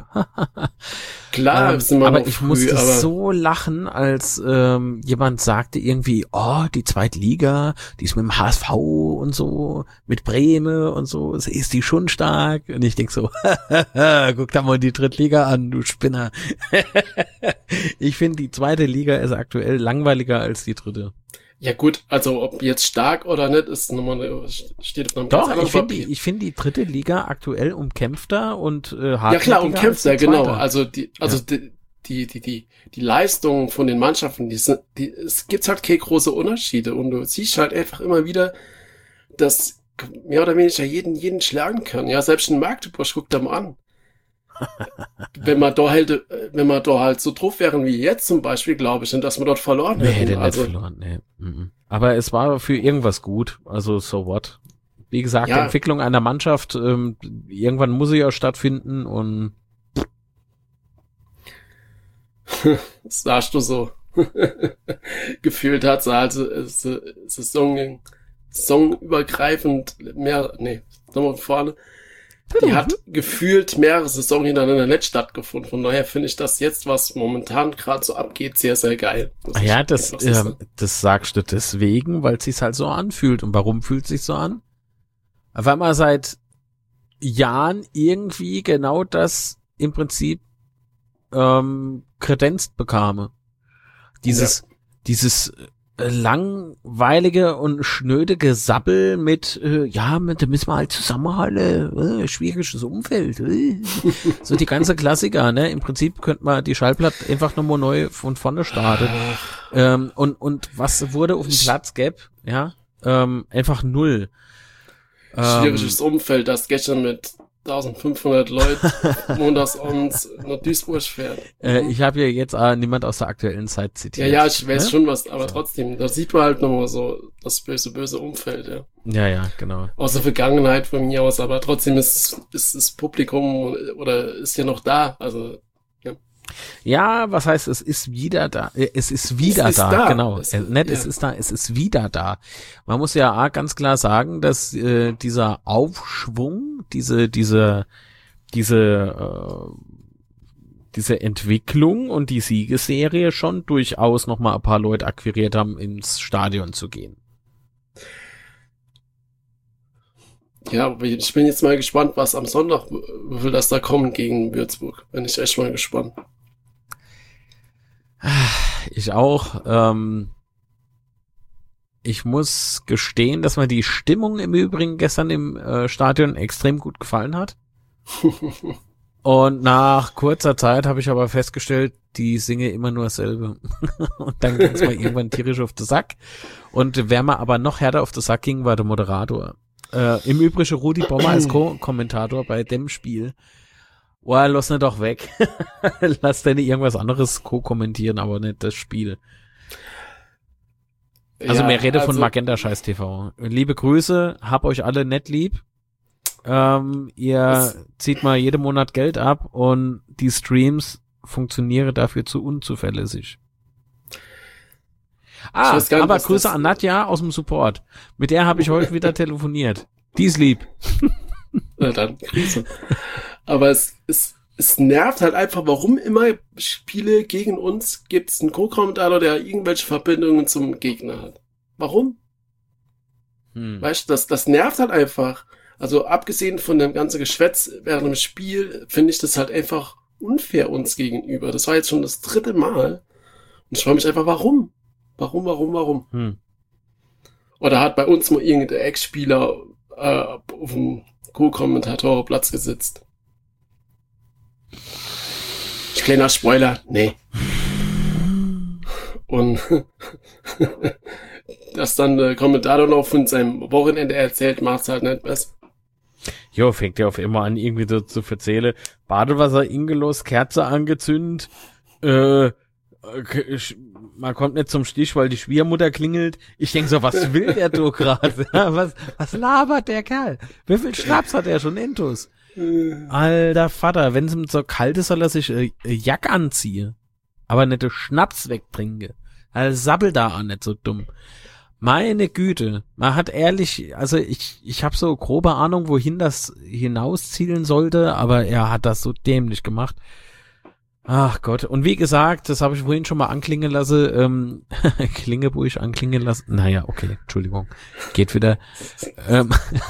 Speaker 1: Klar,
Speaker 2: ähm,
Speaker 1: sind wir
Speaker 2: aber
Speaker 1: noch
Speaker 2: ich
Speaker 1: früh,
Speaker 2: musste
Speaker 1: aber
Speaker 2: so lachen, als ähm, jemand sagte irgendwie, oh, die Zweitliga, die ist mit dem H S V und so, mit Bremen und so, ist die schon stark? Und ich denk so, guck da mal die Drittliga an, du Spinner. Ich finde, die zweite Liga ist aktuell langweiliger als die dritte.
Speaker 1: ja gut, also ob jetzt stark oder nicht, ist nochmal eine, steht auf einem ganz
Speaker 2: Doch,
Speaker 1: anderen
Speaker 2: ich finde die,
Speaker 1: Papier.
Speaker 2: ich finde die dritte Liga aktuell umkämpfter und äh,
Speaker 1: Ja klar,
Speaker 2: hartnäckiger
Speaker 1: umkämpft
Speaker 2: als
Speaker 1: ja,
Speaker 2: die
Speaker 1: genau.
Speaker 2: zweite.
Speaker 1: Also die, also
Speaker 2: Ja.
Speaker 1: die, die, die, die, die Leistungen von den Mannschaften, die sind, die, es gibt halt keine große Unterschiede und du siehst halt einfach immer wieder, dass mehr oder weniger jeden, jeden schlagen kann. Ja, selbst in Magdeburg, guck da mal an. Wenn man da halt, äh, wenn man da halt so drauf wären wie jetzt zum Beispiel, glaube ich, und dass wir dort verloren
Speaker 2: Nee,
Speaker 1: hätten.
Speaker 2: hätte nicht
Speaker 1: Also,
Speaker 2: verloren, nee. Mhm. Aber es war für irgendwas gut, also so what. Wie gesagt,
Speaker 1: Ja.
Speaker 2: die Entwicklung einer Mannschaft, ähm, irgendwann muss sie ja stattfinden und
Speaker 1: das sagst du so. Gefühlt hat sie halt äh, so- Saison, saisonübergreifend mehr, nee, nochmal von vorne. die hat gefühlt mehrere Saisons hintereinander nicht stattgefunden. Von daher finde ich das jetzt, was momentan gerade so abgeht, sehr, sehr geil.
Speaker 2: Das ja, das, äh, das sagst du deswegen, weil es sich halt so anfühlt. Und warum fühlt es sich so an? Weil man seit Jahren irgendwie genau das im Prinzip ähm, kredenzt bekame. Dieses, ja. dieses langweilige und schnöde Gesabbel mit, äh, ja, mit, da müssen wir halt zusammenhalten, äh, schwieriges Umfeld, äh. so die ganze Klassiker, ne, im Prinzip könnte man die Schallplatte einfach nochmal neu von vorne starten, ähm, und, und was wurde auf dem Platz gab, ja, ähm, einfach null.
Speaker 1: Schwieriges ähm, Umfeld, das gestern mit eintausendfünfhundert Leuten montagsabends nach Duisburg fährt.
Speaker 2: Äh, ich habe ja jetzt äh, niemand aus der aktuellen Zeit zitiert.
Speaker 1: Ja, ja, ich weiß ne? schon was, aber so. Trotzdem, da sieht man halt nochmal so das böse, böse Umfeld, ja.
Speaker 2: Ja, ja, genau.
Speaker 1: Aus der Vergangenheit von mir aus, aber trotzdem ist, ist das Publikum oder ist ja noch da, also, ja.
Speaker 2: Ja, was heißt, es ist wieder da, es ist wieder es ist da, da, genau, es, äh, nicht, ja. es ist da, es ist wieder da. Man muss ja ganz klar sagen, dass äh, dieser Aufschwung, diese, diese, diese, äh, diese Entwicklung und die Siegesserie schon durchaus nochmal ein paar Leute akquiriert haben, ins Stadion zu gehen.
Speaker 1: Ja, ich bin jetzt mal gespannt, was am Sonntag, wie viel das da kommt gegen Würzburg. Bin ich echt mal gespannt.
Speaker 2: Ich auch. Ähm, ich muss gestehen, dass mir die Stimmung im Übrigen gestern im äh, Stadion extrem gut gefallen hat. Und nach kurzer Zeit habe ich aber festgestellt, die singe immer nur dasselbe. Und dann ging es mal irgendwann tierisch auf den Sack. Und wer mir aber noch härter auf den Sack ging, war der Moderator. Äh, Im Übrigen Rudi Bommer als Co-Kommentator bei dem Spiel. Oh, lass nicht doch weg. Lass denn irgendwas anderes co-kommentieren, aber nicht das Spiel. Also ja, mehr Rede also, von Magenta Scheiß T V. Liebe Grüße, hab euch alle nett lieb. Ähm, ihr zieht mal jeden Monat Geld ab und die Streams funktionieren dafür zu unzuverlässig. Ah, nicht, aber Grüße an Nadja aus dem Support. Mit der habe ich heute wieder telefoniert. Die ist lieb.
Speaker 1: Na dann, Grüße. Aber es, es, es nervt halt einfach, warum immer Spiele gegen uns gibt's einen Co-Kommentator, der irgendwelche Verbindungen zum Gegner hat. Warum? Hm. Weißt du, das, das nervt halt einfach. Also abgesehen von dem ganzen Geschwätz während dem Spiel, finde ich das halt einfach unfair uns gegenüber. Das war jetzt schon das dritte Mal. Und ich frage mich einfach, warum? Warum, warum, warum? Hm. Oder hat bei uns mal irgendein Ex-Spieler äh, auf dem Co-Kommentatorplatz gesitzt? Kleiner Spoiler, nee. Und dass dann der Kommentator noch von seinem Wochenende erzählt, macht's halt nicht besser.
Speaker 2: Jo, fängt ja auf immer an, irgendwie so zu erzählen. Badewasser ingelos, Kerze angezündet, äh, man kommt nicht zum Stich, weil die Schwiegermutter klingelt. Ich denke so, was will der du gerade? was, was labert der Kerl? Wie viel Schnaps hat er schon intus? Alter Vater, wenn es ihm so kalt ist, soll er sich äh, Jack anziehen. Aber nicht den Schnaps wegtrinke. Also sabbel da an, nicht so dumm. Meine Güte, man hat ehrlich, also ich ich habe so grobe Ahnung, wohin das hinauszielen sollte, aber er hat das so dämlich gemacht. Ach Gott, und wie gesagt, das habe ich vorhin schon mal anklingen lassen, ähm, Klingeburg anklingen lassen, naja, okay, Entschuldigung, geht wieder. ähm,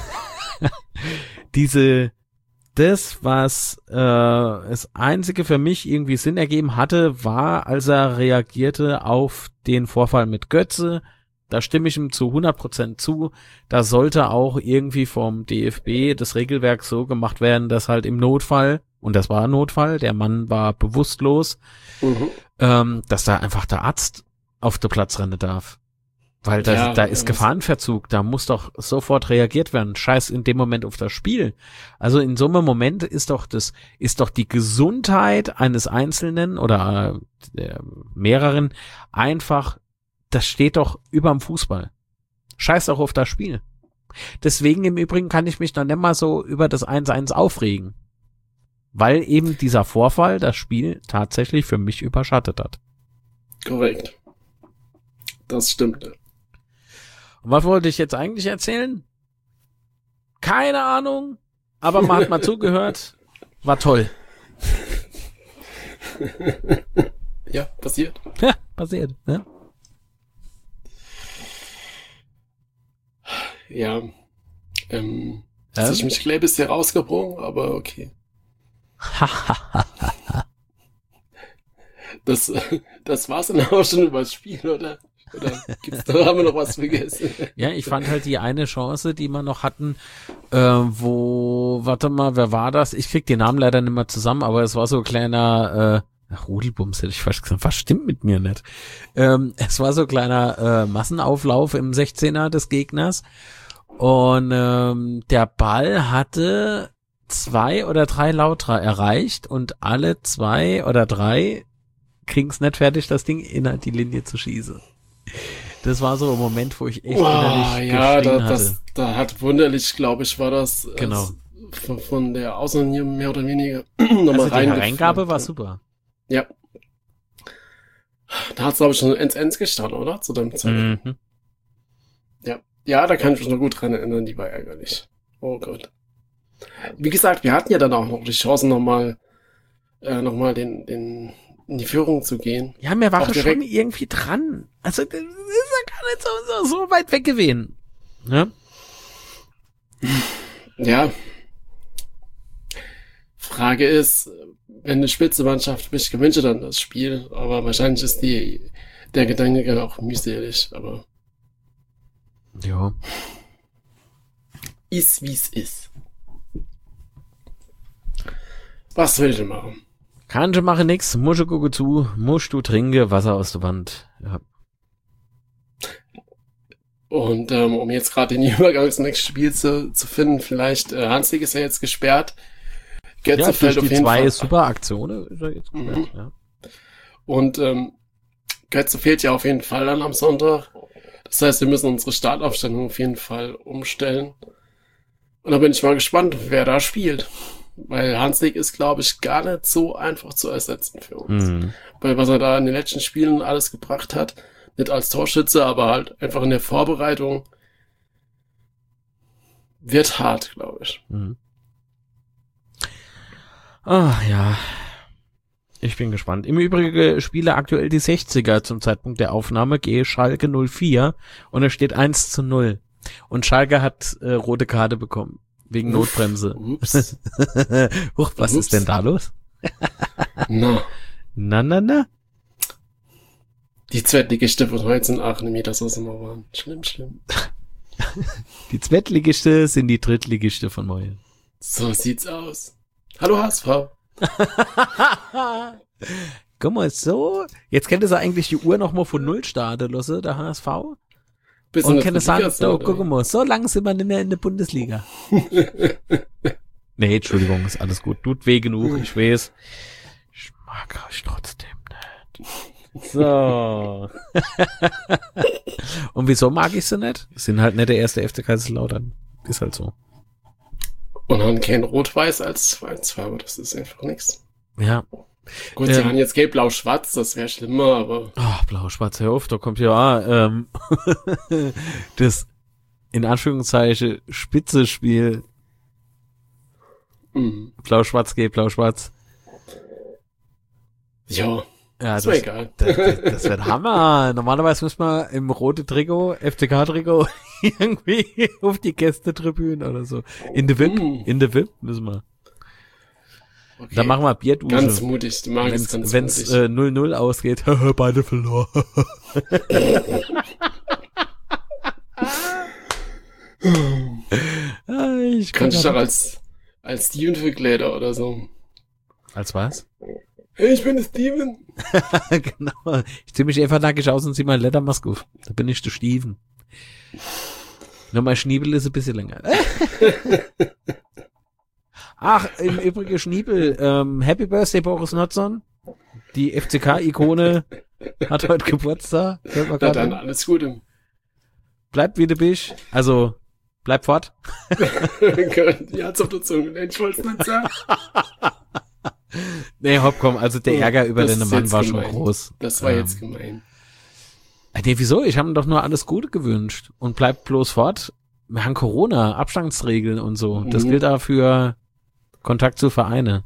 Speaker 2: diese, das, was äh, das Einzige für mich irgendwie Sinn ergeben hatte, war, als er reagierte auf den Vorfall mit Götze. Da stimme ich ihm zu hundert Prozent zu. Da sollte auch irgendwie vom D F B das Regelwerk so gemacht werden, dass halt im Notfall, und das war ein Notfall, der Mann war bewusstlos, mhm. ähm, dass da einfach der Arzt auf den Platz rennen darf. Weil da, ja, da ist Gefahrenverzug, da muss doch sofort reagiert werden. Scheiß in dem Moment auf das Spiel. Also in so einem Moment ist doch das, ist doch die Gesundheit eines Einzelnen oder äh, mehreren einfach, das steht doch überm Fußball. Scheiß auch auf das Spiel. Deswegen im Übrigen kann ich mich noch nicht mal so über das eins eins aufregen. Weil eben dieser Vorfall das Spiel tatsächlich für mich überschattet hat.
Speaker 1: Korrekt. Das stimmt.
Speaker 2: Und was wollte ich jetzt eigentlich erzählen? Keine Ahnung. aber man hat mal zugehört. War toll.
Speaker 1: Ja, passiert.
Speaker 2: Ja, passiert, ne?
Speaker 1: Ja. Ähm,
Speaker 2: Ähm?
Speaker 1: ich mich gleich ein bisschen rausgebrochen, aber okay. Das, das war's dann auch schon über das Spiel, oder? Oder gibt's da, haben wir noch was vergessen?
Speaker 2: Ja, ich fand halt die eine Chance, die wir noch hatten, äh, wo, warte mal, wer war das? Ich krieg den Namen leider nicht mehr zusammen, aber es war so ein kleiner, äh, Rudelbums hätte ich fast gesagt, was stimmt mit mir nicht? Ähm, es war so ein kleiner äh, Massenauflauf im sechzehner des Gegners und ähm, der Ball hatte zwei oder drei Lauter erreicht und alle zwei oder drei kriegen's nicht fertig, das Ding innerhalb die Linie zu schießen. Das war so ein Moment, wo ich echt
Speaker 1: Oh,
Speaker 2: innerlich
Speaker 1: ja,
Speaker 2: geschrien
Speaker 1: da,
Speaker 2: hatte.
Speaker 1: das, da hat wunderlich, glaube ich, war das äh,
Speaker 2: Genau.
Speaker 1: von, von der Außenlinie mehr oder weniger nochmal
Speaker 2: Also die
Speaker 1: rein.
Speaker 2: Hereingabe war super.
Speaker 1: Ja. Da hat's, glaube ich, schon ins Ends gestanden, oder? Zu dem Zeitpunkt.
Speaker 2: Mhm.
Speaker 1: Ja. Ja, da kann ich mich noch gut dran erinnern, die war ärgerlich. Oh Gott. Wie gesagt, wir hatten ja dann auch noch die Chance, nochmal äh, noch mal den, den in die Führung zu gehen.
Speaker 2: Ja, mir war
Speaker 1: Auch
Speaker 2: es schon
Speaker 1: direkt-
Speaker 2: irgendwie dran. Also das ist ja gar nicht so, so, so weit weg gewesen. Ja?
Speaker 1: Ja. Frage ist, wenn eine Spitzenmannschaft mich gewünscht dann das Spiel, aber wahrscheinlich ist die der Gedanke auch mühselig, aber
Speaker 2: Ja.
Speaker 1: ist wie's ist. Was will ich denn machen?
Speaker 2: Kannst du machen nix, musst du gucken zu, musst du trinken, Wasser aus der Wand. Ja.
Speaker 1: Und ähm, um jetzt gerade den Übergang zum nächsten Spiel zu, zu finden, vielleicht, äh, Hanslik ist ja jetzt gesperrt.
Speaker 2: Ja,
Speaker 1: Götze
Speaker 2: durch
Speaker 1: fällt auf
Speaker 2: die
Speaker 1: jeden
Speaker 2: zwei
Speaker 1: Fall.
Speaker 2: super Aktionen ist er jetzt
Speaker 1: Mhm.
Speaker 2: gesperrt, ja.
Speaker 1: Und ähm, Götze fehlt ja auf jeden Fall dann am Sonntag. Das heißt, wir müssen unsere Startaufstellung auf jeden Fall umstellen. Und da bin ich mal gespannt, wer da spielt. Weil Hanslik ist, glaube ich, gar nicht so einfach zu ersetzen für uns.
Speaker 2: Mhm.
Speaker 1: Weil was er da in den letzten Spielen alles gebracht hat, nicht als Torschütze, aber halt einfach in der Vorbereitung, wird hart, glaube ich.
Speaker 2: Mhm. Ah, ja. Ich bin gespannt. Im Übrigen spiele aktuell die sechziger zum Zeitpunkt der Aufnahme, gehe Schalke null vier und es steht eins zu null. Und Schalke hat äh, rote Karte bekommen. Wegen
Speaker 1: Uff,
Speaker 2: Notbremse.
Speaker 1: Ups.
Speaker 2: Huch, was
Speaker 1: Ups.
Speaker 2: ist denn da los?
Speaker 1: Na,
Speaker 2: Na, na, na.
Speaker 1: die Zweitligiste von heute in Aachen im Metersausen waren. Schlimm, schlimm.
Speaker 2: Die Zweitligiste sind die Drittligiste von Moyen.
Speaker 1: So sieht's aus. Hallo H S V.
Speaker 2: Guck mal, so. Jetzt könnte sie eigentlich die Uhr nochmal von Null starten lassen, der H S V.
Speaker 1: Bis
Speaker 2: Und
Speaker 1: in
Speaker 2: könnte
Speaker 1: der
Speaker 2: sagen,
Speaker 1: Liga,
Speaker 2: so,
Speaker 1: oder?
Speaker 2: guck mal, so lange sind wir nicht mehr in der Bundesliga. Nee, Entschuldigung, ist alles gut. Tut weh genug, ich weiß. Ich mag euch trotzdem nicht. So. Und wieso mag ich sie nicht? Sind halt nicht der erste F C Kaiserslautern. Ist halt so.
Speaker 1: Und haben kein Rot-Weiß als zwei zwei, aber das ist einfach nichts.
Speaker 2: Ja.
Speaker 1: Gut,
Speaker 2: Ähm.
Speaker 1: sie haben jetzt gelb-blau-schwarz, das wäre schlimmer, aber
Speaker 2: Oh, blau-schwarz, hör auf, da kommt ja ähm, das in Anführungszeichen Spitzenspiel.
Speaker 1: mh.
Speaker 2: Blau-schwarz geht, blau-schwarz.
Speaker 1: Ja,
Speaker 2: Ja,
Speaker 1: ist mir egal.
Speaker 2: Das, das, das wird Hammer. Normalerweise muss man im roten Trikot, F C K-Trikot, irgendwie auf die Gästetribüne oder so. In the V I P,
Speaker 1: Mm.
Speaker 2: in the V I P müssen wir.
Speaker 1: Okay.
Speaker 2: Dann machen wir Bierdusche.
Speaker 1: Ganz mutig, du magst es ganz
Speaker 2: Wenn es
Speaker 1: mutig.
Speaker 2: äh, null null ausgeht, beide verloren. Ah, ich kann
Speaker 1: Kannst du
Speaker 2: ja-
Speaker 1: doch als, als Steven verkleider oder so.
Speaker 2: Als was?
Speaker 1: Hey, ich bin der Steven.
Speaker 2: Genau. Ich zieh mich einfach nackig aus und zieh meine Ledermaske auf. Da bin ich der Steven. Nur mein Schniebel ist ein bisschen länger. Ach, im Übrigen Schniebel, ähm, Happy Birthday Boris Notson. Die F C K-Ikone hat heute Geburtstag. Hört man
Speaker 1: Na
Speaker 2: grad
Speaker 1: dann,
Speaker 2: an.
Speaker 1: alles Gute.
Speaker 2: Bleib wie du bist. Also, bleib fort.
Speaker 1: Die hat's auf der Zunge, nein, ich wollt's nicht sagen.
Speaker 2: Nee, hopp, komm, also der Ärger über
Speaker 1: Das
Speaker 2: den
Speaker 1: ist
Speaker 2: Mann
Speaker 1: jetzt
Speaker 2: war schon
Speaker 1: gemein.
Speaker 2: groß.
Speaker 1: Das war
Speaker 2: Ähm,
Speaker 1: jetzt gemein.
Speaker 2: Nee, wieso? Ich habe ihm doch nur alles Gute gewünscht. Und bleibt bloß fort. Wir haben Corona, Abstandsregeln und so. Das
Speaker 1: Mhm.
Speaker 2: gilt da für Kontakt zu Vereine.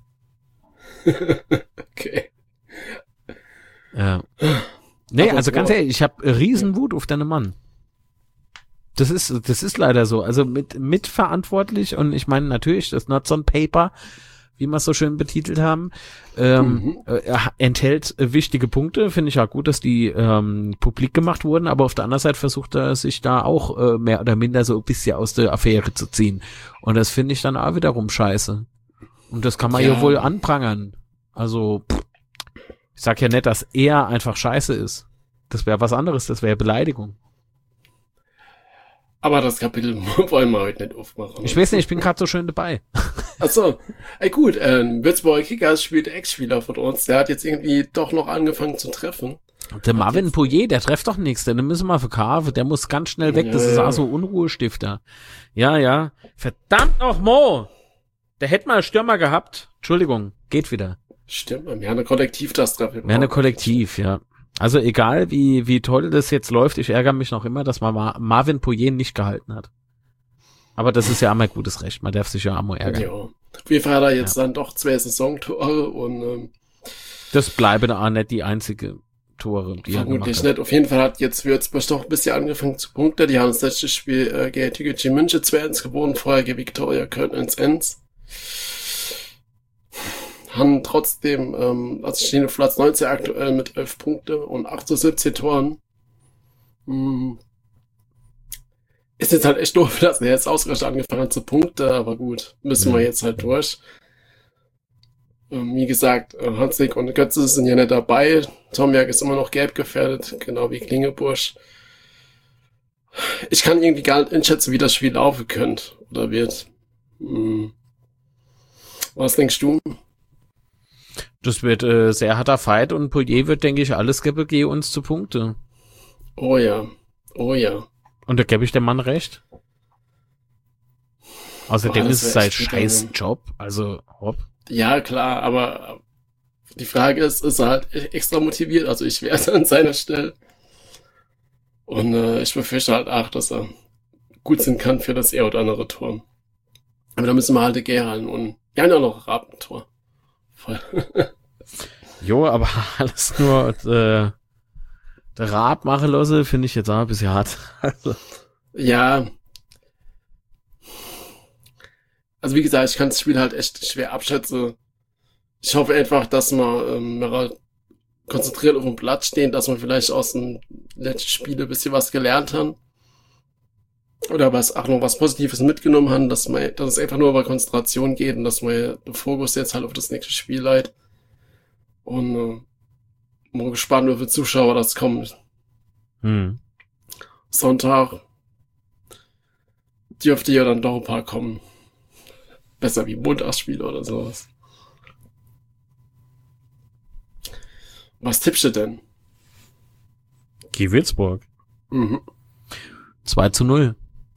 Speaker 1: Okay.
Speaker 2: Ja. Nee,
Speaker 1: Aber
Speaker 2: also ganz
Speaker 1: so-
Speaker 2: ehrlich, ich habe Riesenwut auf deinen Mann. Das ist, das ist leider so. Also mit, mitverantwortlich und ich meine natürlich, das Not on Paper, wie wir es so schön betitelt haben, ähm,
Speaker 1: Mhm.
Speaker 2: äh, er enthält äh, wichtige Punkte. Finde ich auch gut, dass die ähm, publik gemacht wurden, aber auf der anderen Seite versucht er sich da auch äh, mehr oder minder so ein bisschen aus der Affäre zu ziehen. Und das finde ich dann auch wiederum scheiße. Und das kann man ja,
Speaker 1: Ja.
Speaker 2: wohl anprangern. Also, pff, ich sag ja nicht, dass er einfach scheiße ist. Das wäre was anderes, das wäre Beleidigung.
Speaker 1: Aber das Kapitel wollen wir heute nicht aufmachen.
Speaker 2: Ich weiß nicht, ich bin gerade so schön dabei.
Speaker 1: Achso, ey gut, ähm, Würzburger Kickers spielt der Ex-Spieler von uns, der hat jetzt irgendwie doch noch angefangen zu treffen.
Speaker 2: Der Marvin Pouillet, der trifft doch nichts, den müssen wir verkaufen, der muss ganz schnell weg, das
Speaker 1: Ja,
Speaker 2: ist
Speaker 1: ja.
Speaker 2: auch so Unruhestifter. Ja, ja. Verdammt noch Mo! Der hätte mal einen Stürmer gehabt. Entschuldigung, geht wieder.
Speaker 1: Stimmt, wir haben eine Kollektiv das Treffen.
Speaker 2: Wäre eine Kollektiv, ja. Also egal, wie wie toll das jetzt läuft, ich ärgere mich noch immer, dass man Mar- Marvin Pouillet nicht gehalten hat. Aber das ist ja auch mein gutes Recht, man darf sich ja auch mal ärgern.
Speaker 1: Ja. Auf jeden Fall hat er jetzt dann doch zwei Saisontore und ähm,
Speaker 2: Das bleiben auch nicht die einzige Tore, die er gemacht
Speaker 1: vermutlich
Speaker 2: hat.
Speaker 1: nicht. Auf jeden Fall hat jetzt Würzburg doch ein bisschen angefangen zu punkten. Die haben das letzte Spiel äh, gegen T G G München zwei eins gewonnen, vorher gegen Viktoria Köln eins eins. Haben trotzdem, ähm, also stehen auf Platz neunzehn aktuell mit elf Punkte und acht zu siebzehn Toren. Hm. Ist jetzt halt echt doof, dass er jetzt ausgerechnet angefangen hat zu punkten, aber gut, müssen wir
Speaker 2: Mhm.
Speaker 1: jetzt halt durch. Ähm, wie gesagt, äh, Hanslik und Götze sind ja nicht dabei. Tomjak ist immer noch gelb gefährdet, genau wie Klingebusch. Ich kann irgendwie gar nicht einschätzen, wie das Spiel laufen könnte oder wird. Hm. Was denkst du?
Speaker 2: Das wird äh, sehr harter Fight und Pouillet wird, denke ich, alles geben, gegen uns zu Punkte.
Speaker 1: Oh ja, oh ja.
Speaker 2: Und da gebe ich dem Mann recht. Außerdem
Speaker 1: Boah, das
Speaker 2: ist es
Speaker 1: wär
Speaker 2: sein
Speaker 1: echt gut,
Speaker 2: scheiß
Speaker 1: Alter.
Speaker 2: Job. Also, hopp.
Speaker 1: Ja, klar, aber die Frage ist, ist er halt extra motiviert? Also ich wäre an seiner Stelle. Und äh, ich befürchte halt auch, dass er gut sein kann für das eher oder andere Tor. Aber da müssen wir halt gern und wir haben ja noch ein Rabentor. Voll.
Speaker 2: Jo, aber alles nur äh, der Rab machen lassen, finde ich jetzt auch ein bisschen hart. Also,
Speaker 1: Ja. Also wie gesagt, ich kann das Spiel halt echt schwer abschätzen. Ich hoffe einfach, dass wir ähm, mehr konzentriert auf dem Platz stehen, dass wir vielleicht aus den letzten Spielen ein bisschen was gelernt haben. Oder was auch noch was Positives mitgenommen haben, dass man, dass es einfach nur über Konzentration geht und dass man den Fokus jetzt halt auf das nächste Spiel leitet. Und äh, mal gespannt, wie viele Zuschauer das kommen.
Speaker 2: hm.
Speaker 1: Sonntag dürfte ja dann doch ein paar kommen. Besser wie Montagsspiele oder sowas. Was tippst du denn?
Speaker 2: Geh Würzburg.
Speaker 1: Mhm.
Speaker 2: zwei zu null.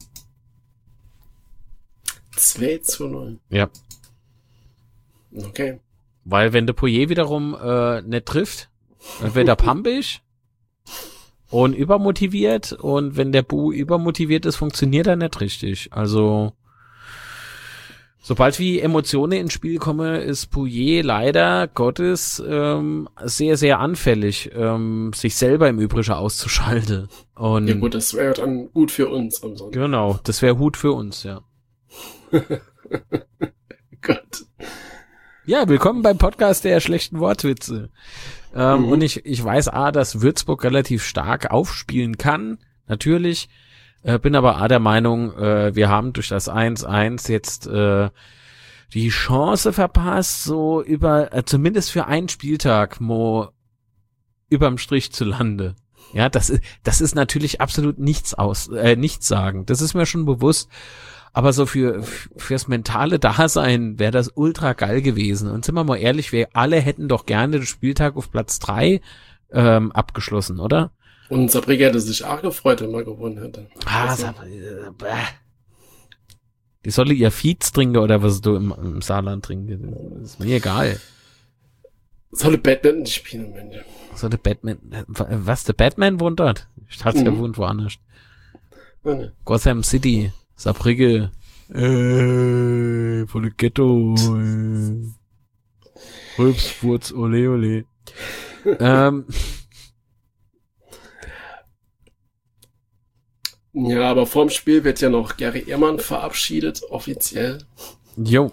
Speaker 1: zwei zu null.
Speaker 2: Ja.
Speaker 1: Okay.
Speaker 2: Weil wenn der Pouillet wiederum äh, nicht trifft, dann wird er pampig und übermotiviert und wenn der Bu übermotiviert ist, funktioniert er nicht richtig. Also sobald wie Emotionen ins Spiel kommen, ist Pouillet leider Gottes ähm, sehr, sehr anfällig, ähm, sich selber im Übrigen auszuschalten. Und
Speaker 1: Ja gut, das wäre dann gut für uns am Sonntag.
Speaker 2: genau, das wäre Hut für uns, ja.
Speaker 1: Gott.
Speaker 2: Ja, willkommen beim Podcast der schlechten Wortwitze. Ähm,
Speaker 1: Mhm.
Speaker 2: Und ich, ich weiß A, dass Würzburg relativ stark aufspielen kann, natürlich, äh, bin aber A der Meinung, äh, wir haben durch das eins eins jetzt äh, die Chance verpasst, so über, äh, zumindest für einen Spieltag, Mo, überm Strich zu lande. Ja, das ist, das ist natürlich absolut nichts aus, äh, nichts sagen. Das ist mir schon bewusst. Aber so für fürs mentale Dasein wäre das ultra geil gewesen. Und sind wir mal ehrlich, wir alle hätten doch gerne den Spieltag auf Platz drei ähm, abgeschlossen, oder?
Speaker 1: Und Saarbrücken hätte sich auch gefreut, wenn man gewonnen hätte.
Speaker 2: Ah,
Speaker 1: Also,
Speaker 2: sag, äh, bäh. Die solle ihr Fietz trinken oder was du im, im Saarland trinken. Das ist mir egal.
Speaker 1: solle Badminton spielen, Mensch.
Speaker 2: So der Batman, was, der Batman wohnt dort? Ich dachte, der
Speaker 1: Mhm.
Speaker 2: wohnt woanders.
Speaker 1: Ja, ne.
Speaker 2: Gotham City, Saarbrücke, äh, volle Ghetto. Rülps, Furz, ole, ole. ähm.
Speaker 1: Ja, aber vorm Spiel wird ja noch Gary Ehrmann verabschiedet, offiziell.
Speaker 2: Jo.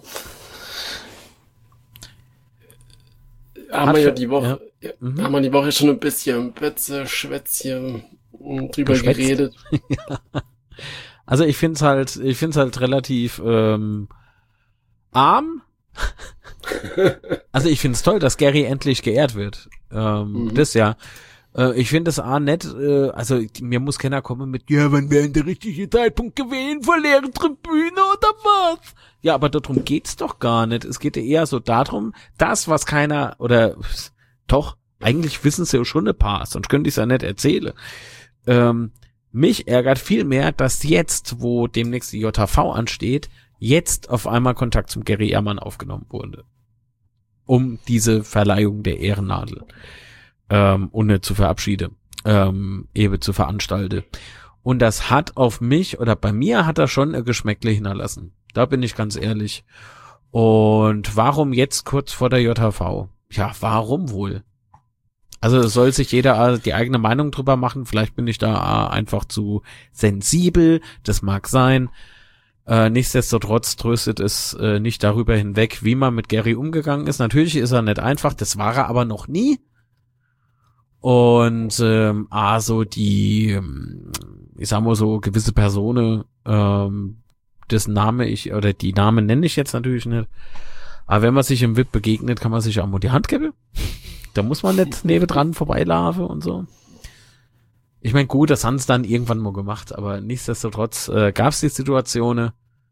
Speaker 1: Haben wir ja die Woche,
Speaker 2: ja.
Speaker 1: ja,
Speaker 2: mhm.
Speaker 1: haben wir die Woche schon ein bisschen Betze, Schwätzchen drüber
Speaker 2: Geschwätzt.
Speaker 1: geredet.
Speaker 2: Ja. Also ich find's halt, ich find's halt relativ ähm, arm. Also ich find's toll, dass Gary endlich geehrt wird. Ähm, mhm. Das ja. Äh, ich finde es A nett, äh, also mir muss keiner kommen mit, ja, wann wäre denn der richtige Zeitpunkt gewesen, vor leeren Tribüne oder was? Ja, aber darum geht's doch gar nicht. Es geht ja eher so darum, das, was keiner, oder doch, eigentlich wissen es ja schon ein paar, sonst könnte ich es ja nicht erzählen. Ähm, mich ärgert viel mehr, dass jetzt, wo demnächst die J H V ansteht, jetzt auf einmal Kontakt zum Gary Ehrmann aufgenommen wurde. Um diese Verleihung der Ehrennadel ähm, ohne zu verabschiede, ähm, eben zu veranstalte. Und das hat auf mich, oder bei mir hat er schon ein Geschmäckle hinterlassen. Da bin ich ganz ehrlich. Und warum jetzt kurz vor der J H V? Ja, warum wohl? Also soll sich jeder die eigene Meinung drüber machen. Vielleicht bin ich da einfach zu sensibel. Das mag sein. Äh, nichtsdestotrotz tröstet es äh, nicht darüber hinweg, wie man mit Gary umgegangen ist. Natürlich ist er nicht einfach. Das war er aber noch nie. Und ähm, also die, ich sag mal so, gewisse Personen, ähm, dessen Name ich, oder die Namen nenne ich jetzt natürlich nicht. Aber wenn man sich im V I P begegnet, kann man sich auch mal die Hand geben. Da muss man nicht nebendran vorbeilaufen und so. Ich meine, gut, das haben sie dann irgendwann mal gemacht, aber nichtsdestotrotz äh, gab es die Situationen.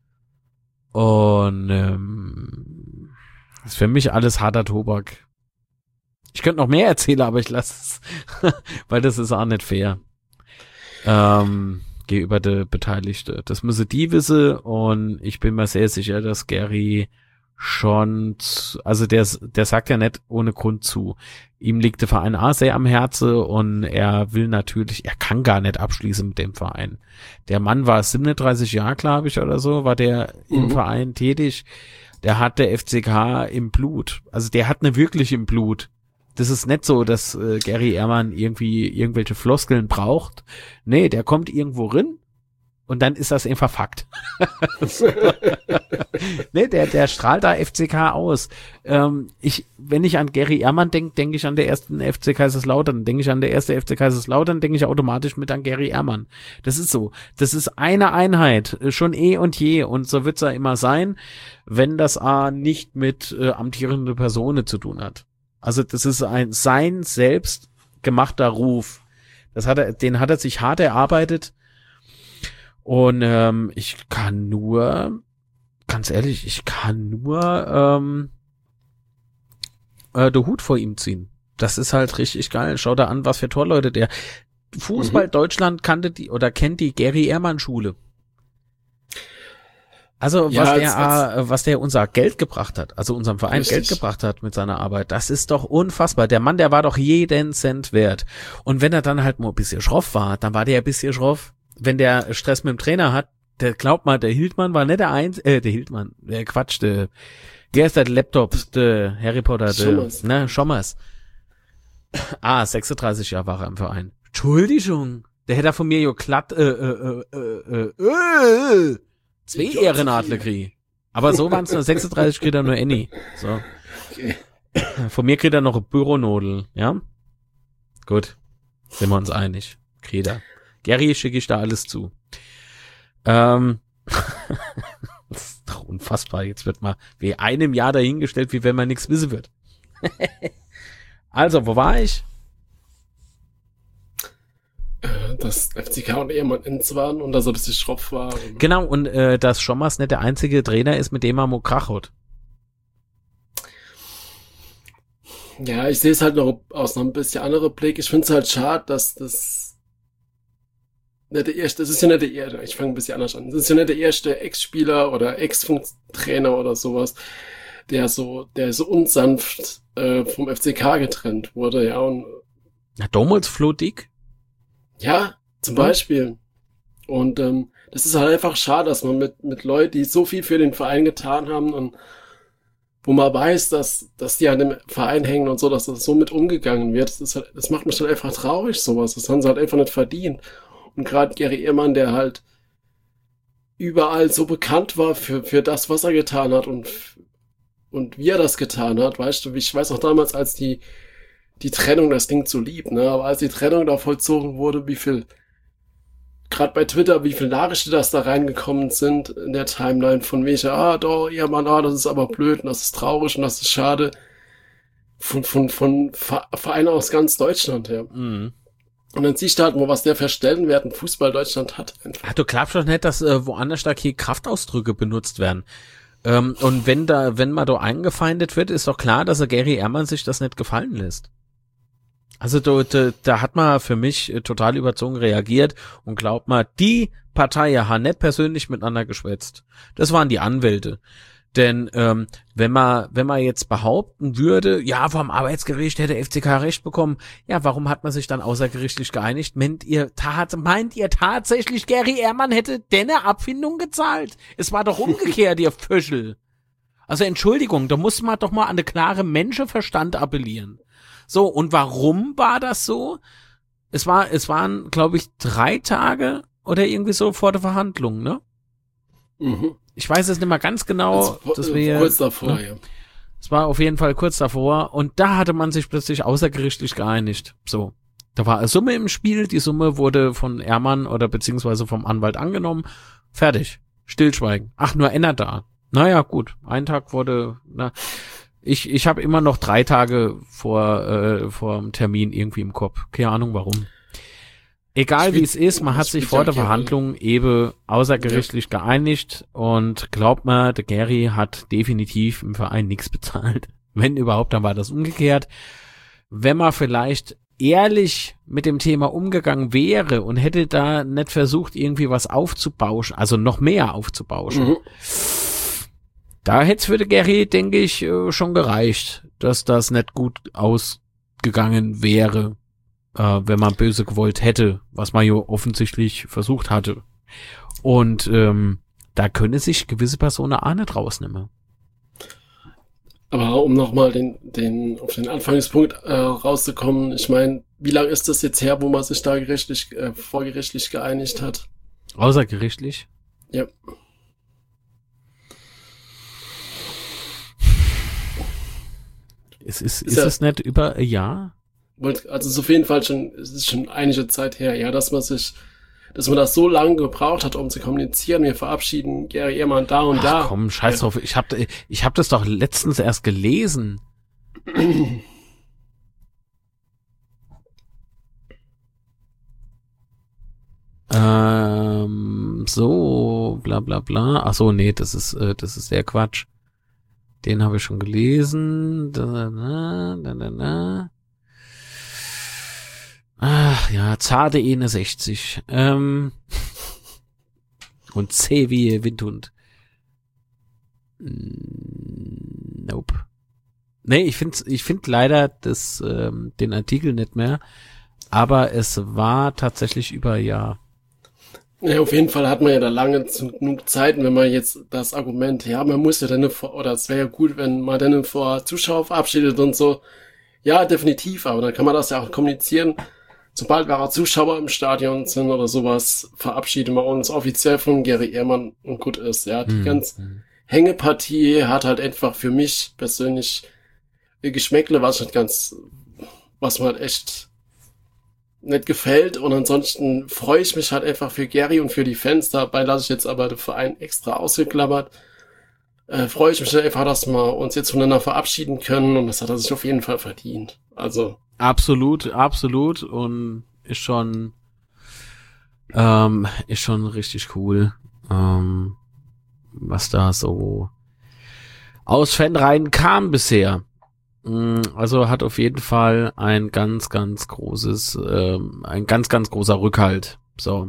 Speaker 2: Und ähm, das ist für mich alles harter Tobak. Ich könnte noch mehr erzählen, aber ich lasse es, weil das ist auch nicht fair. Ähm, gegenüber der Beteiligte. Das müsse die wissen und ich bin mir sehr sicher, dass Gary schon, also der, der sagt ja nicht ohne Grund zu. Ihm liegt der Verein A sehr am Herzen und er will natürlich, er kann gar nicht abschließen mit dem Verein. Der Mann war siebenunddreißig Jahre, glaube ich, oder so, war der mhm. im Verein tätig. Der hat der F C K im Blut. Also der hat ne wirklich im Blut. Das ist nicht so, dass äh, Gary Ehrmann irgendwie irgendwelche Floskeln braucht. Nee, der kommt irgendwo rein und dann ist das einfach Fakt. Nee, der, der strahlt da F C K aus. Ähm, ich, wenn ich an Gary Ehrmann denke, denke ich an der ersten F C Kaiserslautern. Denke ich an der erste F C Kaiserslautern, denke ich automatisch mit an Gary Ehrmann. Das ist so. Das ist eine Einheit, schon eh und je. Und so wird's ja immer sein, wenn das A nicht mit äh, amtierenden Personen zu tun hat. Also das ist ein sein selbst gemachter Ruf. Das hat er, den hat er sich hart erarbeitet. Und ähm, ich kann nur, ganz ehrlich, ich kann nur ähm, äh, den Hut vor ihm ziehen. Das ist halt richtig geil. Schau da an, was für Torleute der. Fußball mhm. Deutschland kannte die oder kennt die Gary Ehrmann Schule. Also
Speaker 1: ja,
Speaker 2: was
Speaker 1: als,
Speaker 2: der
Speaker 1: als,
Speaker 2: was der unser Geld gebracht hat, also unserem Verein richtig. Geld gebracht hat mit seiner Arbeit, das ist doch unfassbar. Der Mann, der war doch jeden Cent wert. Und wenn er dann halt mal ein bisschen schroff war, dann war der ein bisschen schroff. Wenn der Stress mit dem Trainer hat, der glaubt mal, der Hildmann war nicht der Eins, äh, der Hildmann, der Quatsch, der, der ist der Laptop, der Harry Potter, der, Schommers. ne, Schommers. Ah, sechsunddreißig Jahre war er im Verein. Entschuldigung, der hätte von mir jo glatt, äh, äh, äh, äh, äh, zwei Ehrenadler krieg. Aber so waren es nur sechsunddreißig, kriegt er nur Annie. So. Okay. Von mir kriegt er noch ein Büronodel, ja? Gut. Sind wir uns einig. Kriegt er. Gary schicke ich da alles zu. Ähm. Das ist doch unfassbar. Jetzt wird mal wie einem Jahr dahingestellt, wie wenn man nichts wissen wird. Also, wo war ich?
Speaker 1: Dass F C K und Ehrmann ins waren und dass er ein bisschen schroff war. Und
Speaker 2: genau, und äh, dass Schommers nicht der einzige Trainer ist, mit dem er Mokrach hat.
Speaker 1: Ja, ich sehe es halt noch aus einem bisschen anderen Blick. Ich finde es halt schade, dass das nicht der erste, das ist ja nicht der erste, ich fange ein bisschen anders an. Das ist ja nicht der erste Ex-Spieler oder Ex-Trainer oder sowas, der so, der so unsanft äh, vom F C K getrennt wurde, ja. Und
Speaker 2: Na, damals Flo Dick?
Speaker 1: ja, zum Beispiel. Und ähm, das ist halt einfach schade, dass man mit, mit Leuten, die so viel für den Verein getan haben und wo man weiß, dass, dass die an dem Verein hängen und so, dass das so mit umgegangen wird, das ist halt, das macht mich halt einfach traurig, sowas. Das haben sie halt einfach nicht verdient. Und gerade Gary Ehrmann, der halt überall so bekannt war für, für das, was er getan hat und, und wie er das getan hat, weißt du, ich weiß auch damals, als die, die Trennung, das klingt so lieb, ne, aber als die Trennung da vollzogen wurde, wie viel, gerade bei Twitter, wie viele Nachrichten das da reingekommen sind in der Timeline von welcher, ah, doch, ja, Mann, ah, das ist aber blöd und das ist traurig und das ist schade. Von, von, von Vereinen aus ganz Deutschland, ja.
Speaker 2: Mhm.
Speaker 1: Und dann siehst du halt mal, was der für Stellenwert in Fußball Deutschland hat.
Speaker 2: Ach, du glaubst doch nicht, dass äh, woanders da hier Kraftausdrücke benutzt werden. Ähm, und wenn da, wenn mal da eingefeindet wird, ist doch klar, dass er Gary Ehrmann sich das nicht gefallen lässt. Also da, da, da hat man für mich äh, total überzogen reagiert und glaubt mal, die Partei haben nicht persönlich miteinander geschwätzt. Das waren die Anwälte. Denn ähm, wenn man wenn man jetzt behaupten würde, ja, vom Arbeitsgericht hätte F C K Recht bekommen, ja, warum hat man sich dann außergerichtlich geeinigt? Meint ihr, tat, meint ihr tatsächlich, Gary Ehrmann hätte denn eine Abfindung gezahlt? Es war doch umgekehrt, ihr Vöschel. Also Entschuldigung, da muss man doch mal an den klaren Menschenverstand appellieren. So, und warum war das so? Es war, es waren, glaube ich, drei Tage oder irgendwie so vor der Verhandlung, ne?
Speaker 1: Mhm.
Speaker 2: Ich weiß es nicht mal ganz genau.
Speaker 1: Also,
Speaker 2: dass wir,
Speaker 1: kurz davor,
Speaker 2: ne?
Speaker 1: ja.
Speaker 2: Es war auf jeden Fall kurz davor und da hatte man sich plötzlich außergerichtlich geeinigt. So. Da war eine Summe im Spiel, die Summe wurde von Ehrmann oder beziehungsweise vom Anwalt angenommen. Fertig. Stillschweigen. Ach, nur einer da. Naja, gut. Ein Tag wurde, na, ich, ich habe immer noch drei Tage vor, äh, vor dem Termin irgendwie im Kopf. Keine Ahnung warum. Egal wie es ist, man hat sich vor der Verhandlung eben außergerichtlich geeinigt und glaubt mir, der Gary hat definitiv im Verein nichts bezahlt. Wenn überhaupt, dann war das umgekehrt. Wenn man vielleicht ehrlich mit dem Thema umgegangen wäre und hätte da nicht versucht, irgendwie was aufzubauschen, also noch mehr aufzubauschen, mhm. da hätte es für den Gary, denke ich, schon gereicht, dass das nicht gut ausgegangen wäre. Äh, wenn man böse gewollt hätte, was man ja offensichtlich versucht hatte. Und ähm, da könne sich gewisse Personen auch nicht rausnehmen.
Speaker 1: Aber um nochmal den, den, auf den Anfangspunkt äh, rauszukommen, ich meine, wie lange ist das jetzt her, wo man sich da gerichtlich, äh, vorgerichtlich geeinigt hat?
Speaker 2: Außergerichtlich?
Speaker 1: Ja.
Speaker 2: Es ist, ist, ist ja, es nicht über ein Jahr?
Speaker 1: Also es ist auf jeden Fall schon, es ist schon einige Zeit her, ja, dass man sich, dass man das so lange gebraucht hat, um zu kommunizieren. Wir verabschieden Gary Ehrmann da und
Speaker 2: Ach,
Speaker 1: da.
Speaker 2: Komm, scheiß drauf. Ich hab, ich hab das doch letztens erst gelesen. ähm, so, bla bla bla. Ach so, nee, das ist, äh, das ist der Quatsch. Den habe ich schon gelesen. Da, da, da, da, da. Ach ja, zarte einundsechzig. Ähm, und C wie Windhund. Nope. Nee, ich finde ich find leider das, ähm, den Artikel nicht mehr. Aber es war tatsächlich über ein Jahr.
Speaker 1: Ja, auf jeden Fall hat man ja da lange genug Zeit, wenn man jetzt das Argument, ja, man muss ja dann vor, oder es wäre ja gut, wenn man dann vor Zuschauer verabschiedet und so. Ja, definitiv, aber dann kann man das ja auch kommunizieren. Sobald wir Zuschauer im Stadion sind oder sowas, verabschieden wir uns offiziell von Gary Ehrmann und gut ist. Ja, die hm. ganze Hängepartie hat halt einfach für mich persönlich Geschmäckle, was nicht ganz, was mir halt echt nicht gefällt. Und ansonsten freue ich mich halt einfach für Gary und für die Fans. Dabei lasse ich jetzt aber den Verein extra ausgeklammert. Äh, freue ich mich halt einfach, dass wir uns jetzt voneinander verabschieden können und das hat er sich auf jeden Fall verdient. Also
Speaker 2: absolut, absolut und ist schon ähm, ist schon richtig cool, ähm, was da so aus Fanreihen kam bisher. Also hat auf jeden Fall ein ganz, ganz großes, ähm, ein ganz, ganz großer Rückhalt. So.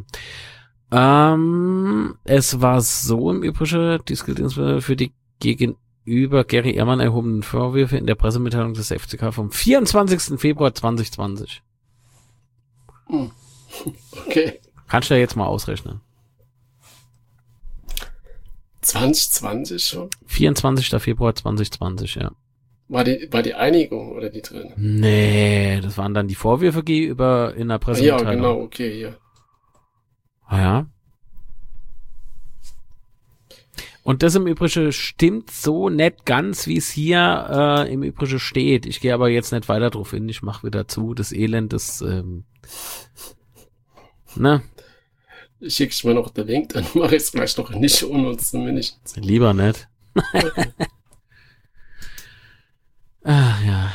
Speaker 2: Ähm, es war so im Übrigen, dies gilt insbesondere für die gegenüber Gary Ehrmann erhobenen Vorwürfe in der Pressemitteilung des F C K vom vierundzwanzigsten Februar zweitausendzwanzig.
Speaker 1: Okay.
Speaker 2: Kannst du ja jetzt mal ausrechnen.
Speaker 1: zwanzig zwanzig schon?
Speaker 2: vierundzwanzigster Februar zweitausendzwanzig, ja.
Speaker 1: War die, war die Einigung oder die drin?
Speaker 2: Nee, das waren dann die Vorwürfe gegenüber in der Pressemitteilung.
Speaker 1: Ja, genau, okay, ja.
Speaker 2: Ah ja. Und das im Übrigen stimmt so nicht ganz, wie es hier äh, im Übrigen steht. Ich gehe aber jetzt nicht weiter drauf hin. Ich mache wieder zu. Das Elend, das ähm, ne?
Speaker 1: Ich schicke mir noch den Link, dann mache ich es gleich noch nicht unnutz zumindest.
Speaker 2: Lieber nicht.
Speaker 1: Okay.
Speaker 2: Ah, ja.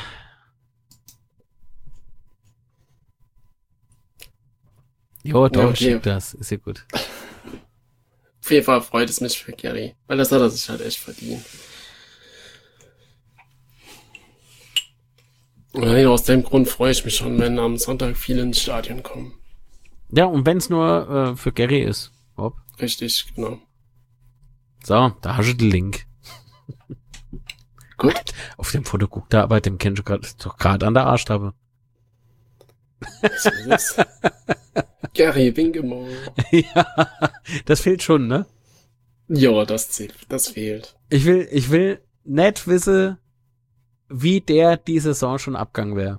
Speaker 2: Jo, doch,
Speaker 1: Ja, okay.
Speaker 2: schick das. Ist ja gut.
Speaker 1: Auf jeden Fall freut es mich für Gary, weil das hat er sich halt echt verdient. Und aus dem Grund freue ich mich schon, wenn am Sonntag viele ins Stadion kommen.
Speaker 2: Ja, und wenn es nur äh, für Gary ist. Hopp.
Speaker 1: Richtig, genau.
Speaker 2: So, da hast du den Link.
Speaker 1: Gut.
Speaker 2: Auf dem Foto guckt er, aber dem kennst du grad, doch gerade an der Arschtappe.
Speaker 1: Was ist das? Gary Winkemo.
Speaker 2: Ja, das fehlt schon, ne?
Speaker 1: Ja, das zählt, das fehlt.
Speaker 2: Ich will, ich will nicht wissen, wie der die Saison schon abgegangen wäre.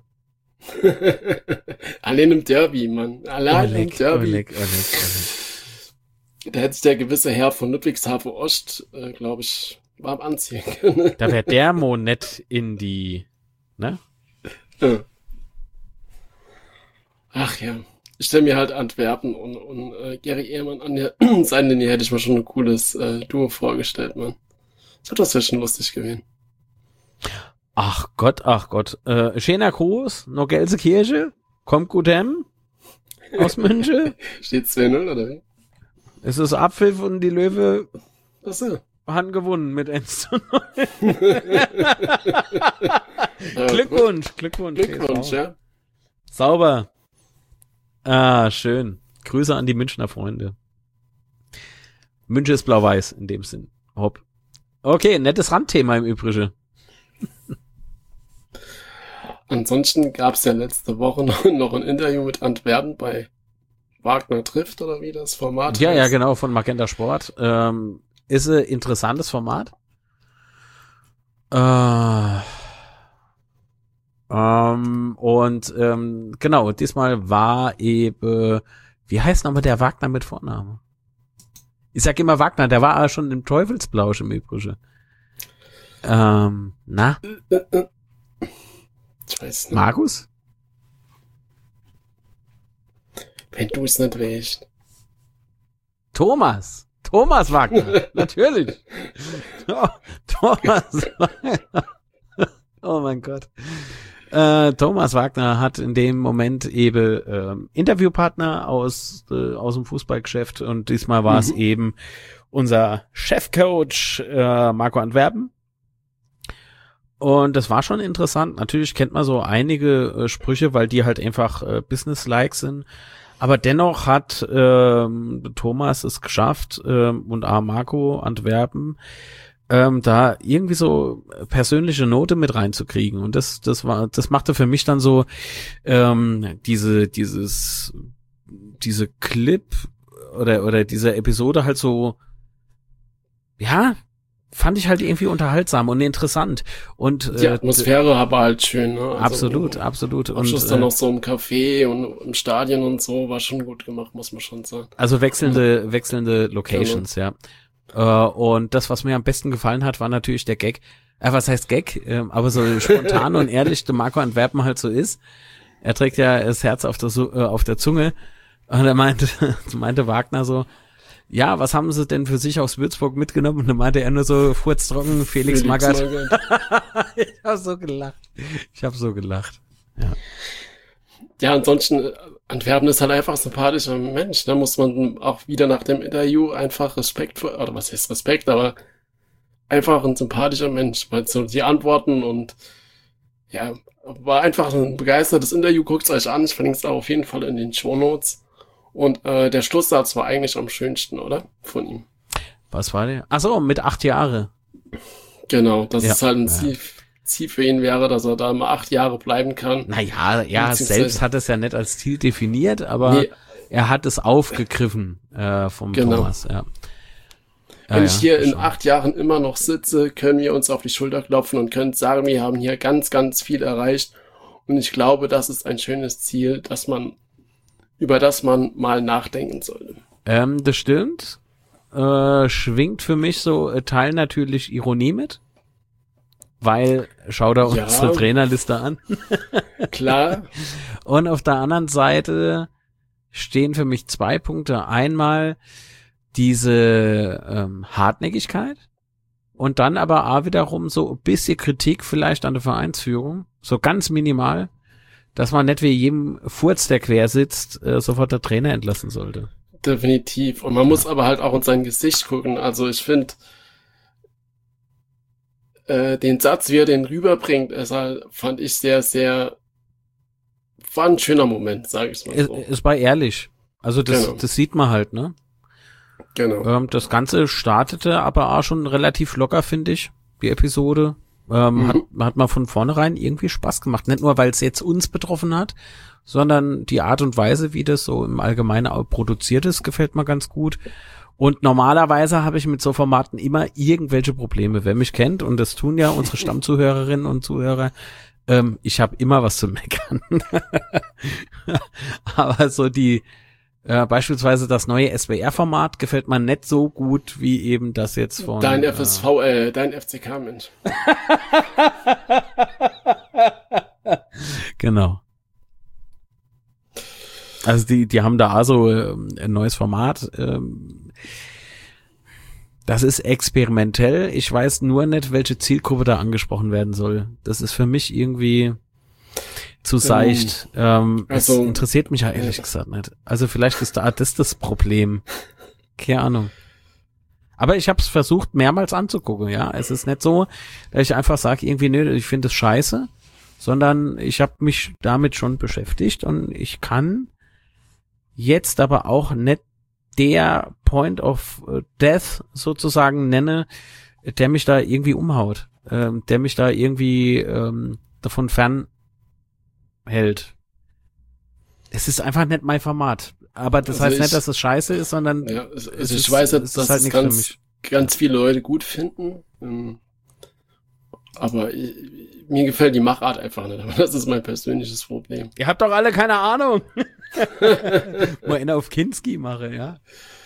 Speaker 1: Allein im Derby, Mann. Allein im Derby.
Speaker 2: Oleg, Oleg, Oleg.
Speaker 1: Da hätte sich der gewisse Herr von Ludwigshafen Ost, äh, glaube ich, warm anziehen können.
Speaker 2: Da wäre der Mo nicht in die, ne?
Speaker 1: Ja. Ach ja. Ich stelle mir halt Antwerpen und, und äh, Gary Ehrmann an der Seitenlinie hätte ich mir schon ein cooles äh, Duo vorgestellt, Mann. Ich hab das ja schon lustig gewesen.
Speaker 2: Ach Gott, ach Gott. Äh, schöner Gruß, noch Gelsenkirche, kommt gut hem, aus München.
Speaker 1: Steht zwei null, oder wie?
Speaker 2: Es ist Abpfiff und die Löwe
Speaker 1: Achso.
Speaker 2: haben gewonnen mit eins zu null.
Speaker 1: Äh,
Speaker 2: Glückwunsch, Glückwunsch.
Speaker 1: Glückwunsch,
Speaker 2: T S V.
Speaker 1: ja.
Speaker 2: Sauber. Ah, schön. Grüße an die Münchner Freunde. München ist blau-weiß in dem Sinn. Hopp. Okay, nettes Randthema im Übrigen.
Speaker 1: Ansonsten gab es ja letzte Woche noch, noch ein Interview mit Antwerpen bei Wagner trifft, oder wie das Format
Speaker 2: Ja,
Speaker 1: heißt.
Speaker 2: ja, genau, von Magenta Sport. Ähm, ist ein interessantes Format. Äh, ähm, und ähm, genau, diesmal war eben, wie heißt nochmal der Wagner mit Vorname? Ich sag immer Wagner, der war aber schon im Teufelsblausch im Übrigen. Ähm, na?
Speaker 1: Ich weiß nicht.
Speaker 2: Markus?
Speaker 1: Wenn du es nicht weißt.
Speaker 2: Thomas. Thomas Wagner. Natürlich. Oh, Thomas Wagner. Oh mein Gott. Äh, Thomas Wagner hat in dem Moment eben ähm, Interviewpartner aus, äh, aus dem Fußballgeschäft und diesmal war es
Speaker 1: Mhm.
Speaker 2: eben unser Chefcoach äh, Marco Antwerpen. Und das war schon interessant. Natürlich kennt man so einige äh, Sprüche, weil die halt einfach äh, business-like sind. Aber dennoch hat ähm, Thomas es geschafft ähm, und auch Marco Antwerpen ähm, da irgendwie so persönliche Note mit reinzukriegen. Und das, das war, das machte für mich dann so ähm, diese, dieses, diese Clip oder oder diese Episode halt so, ja, fand ich halt irgendwie unterhaltsam und interessant. Und
Speaker 1: Die
Speaker 2: äh,
Speaker 1: Atmosphäre war halt schön, ne? Also,
Speaker 2: absolut, absolut.
Speaker 1: Am
Speaker 2: Und
Speaker 1: Schluss dann
Speaker 2: äh,
Speaker 1: noch so im Café und im Stadion und so, war schon gut gemacht, muss man schon sagen.
Speaker 2: also wechselnde, wechselnde Locations, ja. Äh, und das, was mir am besten gefallen hat, war natürlich der Gag. Äh, was heißt Gag? Ähm, aber so spontan und ehrlich, der Marco Antwerpen halt so ist. Er trägt ja das Herz auf der, Su- äh, auf der Zunge. Und er meinte, meinte Wagner so, ja, was haben sie denn für sich aus Würzburg mitgenommen? Und dann meinte er nur so, furztrocken, Felix,
Speaker 1: Felix
Speaker 2: Magath.
Speaker 1: Magath.
Speaker 2: Ich hab so gelacht. Ich hab so gelacht. Ja.
Speaker 1: Ja, ansonsten, äh, Antwerpen ist halt einfach ein sympathischer Mensch. Da muss man auch wieder nach dem Interview einfach Respekt vor, oder was heißt Respekt, aber einfach ein sympathischer Mensch. Weil so die Antworten und ja, war einfach ein begeistertes Interview. Guckt's euch an. Ich verlinke es auch auf jeden Fall in den Shownotes. Und äh, der Schlusssatz war eigentlich am schönsten, oder? Von ihm.
Speaker 2: Was war der? Ach so, mit acht Jahre.
Speaker 1: Genau, dass
Speaker 2: Ja.
Speaker 1: es halt ein
Speaker 2: Ja.
Speaker 1: Ziel, Ziel für ihn wäre, dass er da mal acht Jahre bleiben kann.
Speaker 2: Naja, ja,
Speaker 1: Beziehungsweise-
Speaker 2: selbst hat es ja nicht als Ziel definiert, aber
Speaker 1: Nee.
Speaker 2: er hat es aufgegriffen äh, vom
Speaker 1: Genau.
Speaker 2: Thomas, ja.
Speaker 1: Wenn
Speaker 2: ja,
Speaker 1: ich hier in
Speaker 2: schon.
Speaker 1: acht Jahren immer noch sitze, können wir uns auf die Schulter klopfen und können sagen, wir haben hier ganz, ganz viel erreicht. Und ich glaube, das ist ein schönes Ziel, dass man, über das man mal nachdenken sollte.
Speaker 2: Ähm, das stimmt. Äh, schwingt für mich so äh, Teil natürlich Ironie mit. Weil, schau da
Speaker 1: Ja.
Speaker 2: unsere Trainerliste an.
Speaker 1: Klar.
Speaker 2: Und auf der anderen Seite stehen für mich zwei Punkte. Einmal diese ähm, Hartnäckigkeit und dann aber auch wiederum so ein bisschen Kritik vielleicht an der Vereinsführung, so ganz minimal, dass man nicht wie jedem Furz, der quer sitzt, äh, sofort der Trainer entlassen sollte.
Speaker 1: Definitiv. Und man muss aber halt auch in sein Gesicht gucken. Also ich finde, äh, den Satz, wie er den rüberbringt, ist halt, fand ich sehr, sehr, war ein schöner Moment, sage ich mal
Speaker 2: Es,
Speaker 1: so.
Speaker 2: es war ehrlich. Also das,
Speaker 1: Genau.
Speaker 2: das sieht man halt, ne?
Speaker 1: Genau.
Speaker 2: Ähm, das Ganze startete aber auch schon relativ locker, finde ich, die Episode. Ähm,
Speaker 1: Mhm.
Speaker 2: hat, hat mal von vornherein irgendwie Spaß gemacht. Nicht nur, weil es jetzt uns betroffen hat, sondern die Art und Weise, wie das so im Allgemeinen auch produziert ist, gefällt mir ganz gut. Und normalerweise habe ich mit so Formaten immer irgendwelche Probleme. Wer mich kennt, und das tun ja unsere Stammzuhörerinnen und Zuhörer, ähm, ich habe immer was zu meckern. Aber so die Äh, beispielsweise das neue S W R-Format gefällt mir nicht so gut wie eben das jetzt von...
Speaker 1: Dein F S V, äh, dein F C K-Mensch.
Speaker 2: Äh, genau. Also die, die haben da also ähm, ein neues Format. Ähm, das ist experimentell. Ich weiß nur nicht, welche Zielgruppe da angesprochen werden soll. Das ist für mich irgendwie zu seicht. Ähm,
Speaker 1: also,
Speaker 2: es interessiert mich ja ehrlich
Speaker 1: ja.
Speaker 2: gesagt nicht. Also vielleicht ist da das das Problem. Keine Ahnung. Aber ich habe es versucht, mehrmals anzugucken, ja. Es ist nicht so, dass ich einfach sage, irgendwie, nö, ich finde es scheiße, sondern ich habe mich damit schon beschäftigt und ich kann jetzt aber auch nicht der Point of Death sozusagen nenne, der mich da irgendwie umhaut, ähm, der mich da irgendwie ähm, davon fern hält. Es ist einfach nicht mein Format. Aber das
Speaker 1: Also
Speaker 2: heißt
Speaker 1: ich,
Speaker 2: nicht, dass es scheiße ist, sondern
Speaker 1: ja, also
Speaker 2: es
Speaker 1: ich
Speaker 2: ist,
Speaker 1: weiß,
Speaker 2: es
Speaker 1: dass
Speaker 2: ist halt
Speaker 1: es
Speaker 2: nichts für
Speaker 1: ganz,
Speaker 2: mich.
Speaker 1: ganz viele Leute gut finden. Ähm, aber ich, mir gefällt die Machart einfach nicht. Aber das ist mein persönliches Problem.
Speaker 2: Ihr habt doch alle keine Ahnung. Mal einer auf Kinski mache, ja.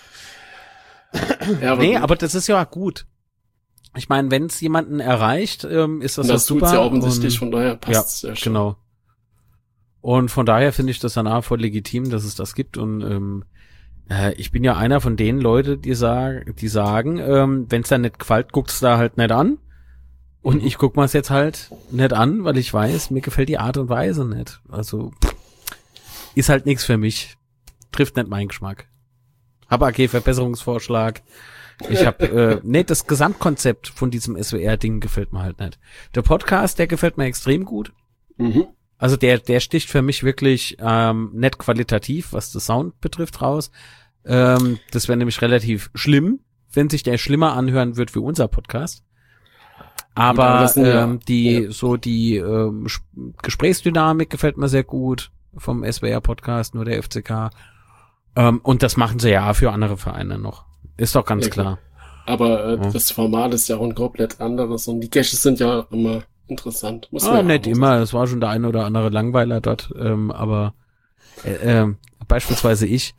Speaker 1: Ja, aber
Speaker 2: Nee,
Speaker 1: gut.
Speaker 2: aber das ist ja gut. Ich meine, wenn es jemanden erreicht, ähm, ist das,
Speaker 1: Und das
Speaker 2: ja super.
Speaker 1: tut's ja offensichtlich,
Speaker 2: und,
Speaker 1: von daher passt
Speaker 2: ja,
Speaker 1: es ja schon.
Speaker 2: genau. Und von daher finde ich das dann auch voll legitim, dass es das gibt. Und ähm, äh, ich bin ja einer von den Leuten, die sagen, die sagen, ähm, wenn es da nicht gefällt, guckt's da halt nicht an. Und
Speaker 1: Mhm.
Speaker 2: ich guck mal es jetzt halt nicht an, weil ich weiß, mir gefällt die Art und Weise nicht. Also pff, ist halt nichts für mich. Trifft nicht meinen Geschmack. Hab A G Verbesserungsvorschlag. Ich hab, äh, nee, das Gesamtkonzept von diesem S W R-Ding gefällt mir halt nicht. Der Podcast, der gefällt mir extrem gut.
Speaker 1: Mhm.
Speaker 2: Also der, der sticht für mich wirklich ähm, nicht qualitativ, was das Sound betrifft, raus. Ähm, das wäre nämlich relativ schlimm, wenn sich der schlimmer anhören wird wie unser Podcast. Aber,
Speaker 1: aber das sind ja-
Speaker 2: ähm, die
Speaker 1: ja.
Speaker 2: so die ähm, Sch- Gesprächsdynamik gefällt mir sehr gut vom S W R-Podcast, nur der F C K. Ähm, und das machen sie ja für andere Vereine noch. Ist doch ganz
Speaker 1: Ja,
Speaker 2: klar.
Speaker 1: Aber äh,
Speaker 2: Ja.
Speaker 1: das Format ist ja auch ein komplett anderes und die Caches sind ja auch immer interessant. Muss
Speaker 2: Ah,
Speaker 1: man ja
Speaker 2: nicht
Speaker 1: auch
Speaker 2: immer, es war schon der eine oder andere Langweiler dort, ähm, aber äh, ähm, beispielsweise ich.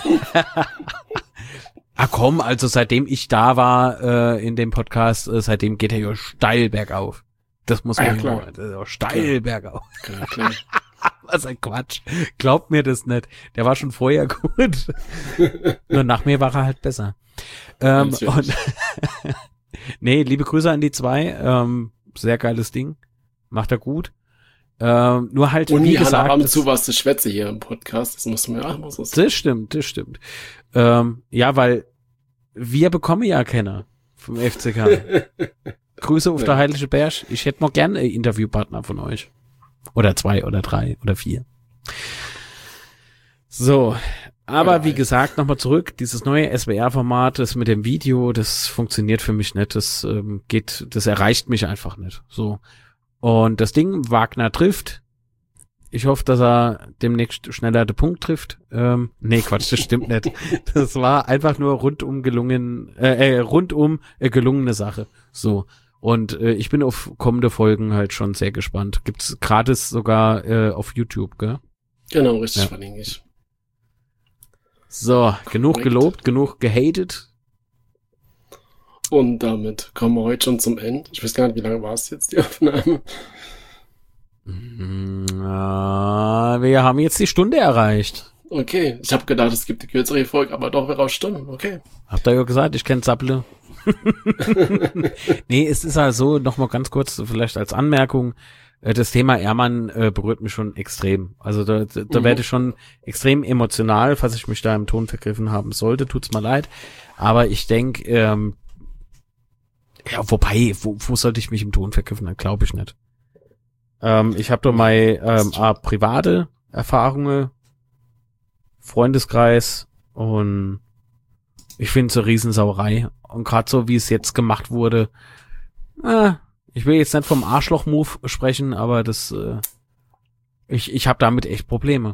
Speaker 2: Ah komm, also seitdem ich da war äh, in dem Podcast, äh, seitdem geht er ja steil bergauf. Das muss
Speaker 1: Ah,
Speaker 2: man
Speaker 1: ja, klar.
Speaker 2: mal- das ist ja steil bergauf.
Speaker 1: Klar, klar.
Speaker 2: Was ein Quatsch. Glaubt mir das nicht. Der war schon vorher gut. Nur nach mir war er halt besser. Ähm, und
Speaker 1: Natürlich.
Speaker 2: nee, liebe Grüße an die zwei. Ähm, sehr geiles Ding. Macht er gut. Ähm, nur halt,
Speaker 1: Und
Speaker 2: wie
Speaker 1: nie hat
Speaker 2: gesagt,
Speaker 1: ab und
Speaker 2: das-
Speaker 1: zu was zu Schwätze hier im Podcast. Das muss man ja auch mal so sagen.
Speaker 2: das stimmt, das stimmt. Ähm, ja, weil wir bekommen ja keiner vom F C K. Grüße auf
Speaker 1: Ja.
Speaker 2: der Heilige Berg. Ich hätte noch gerne einen Interviewpartner von euch. Oder zwei oder drei oder vier. So, aber
Speaker 1: Oder
Speaker 2: wie
Speaker 1: ein.
Speaker 2: gesagt, nochmal zurück, dieses neue S W R-Format, das mit dem Video, das funktioniert für mich nicht, das ähm, geht, das erreicht mich einfach nicht. So. Und das Ding, Wagner trifft, Ich hoffe, dass er demnächst schneller den Punkt trifft. Ähm, nee, Quatsch, das stimmt nicht. Das war einfach nur rundum gelungen, äh, äh rundum äh, gelungene Sache. So. Und äh, ich bin auf kommende Folgen halt schon sehr gespannt. Gibt's gratis sogar äh, auf YouTube, gell?
Speaker 1: Genau, richtig,
Speaker 2: ja.
Speaker 1: verlinke ich.
Speaker 2: So, Korrekt. Genug gelobt, genug gehatet.
Speaker 1: Und damit kommen wir heute schon zum Ende. Ich weiß gar nicht, wie lange war es jetzt, die Aufnahme?
Speaker 2: Na, wir haben jetzt die Stunde erreicht.
Speaker 1: Okay, ich habe gedacht, es gibt eine kürzere Folge, aber doch wäre auch Stunden, okay.
Speaker 2: Habt ihr ja gesagt, ich kenne Zapple. Nee, es ist halt so, nochmal ganz kurz, vielleicht als Anmerkung, das Thema Ehrmann äh, berührt mich schon extrem. Also da, da mhm. werde ich schon extrem emotional, falls ich mich da im Ton vergriffen haben sollte, tut's mir leid. Aber ich denke, ähm, ja, wobei, wo, wo sollte ich mich im Ton vergriffen? Dann glaube ich nicht. Ähm, ich habe doch mal ähm, a, private Erfahrungen, Freundeskreis und ich finde es eine Riesensauerei. Und gerade so, wie es jetzt gemacht wurde, äh, ich will jetzt nicht vom Arschloch-Move sprechen, aber das, äh, ich, ich habe damit echt Probleme.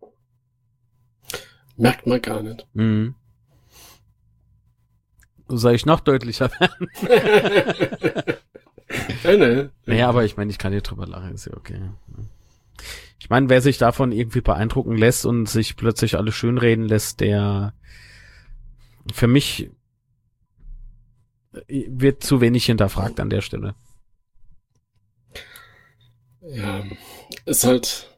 Speaker 1: Merkt man gar nicht.
Speaker 2: Mhm. Soll ich noch deutlicher werden?
Speaker 1: Ja, ne.
Speaker 2: Naja, aber ich meine, ich kann hier drüber lachen, ist ja okay. Ich meine, wer sich davon irgendwie beeindrucken lässt und sich plötzlich alles schönreden lässt, der für mich wird zu wenig hinterfragt an der Stelle.
Speaker 1: Ja, ist halt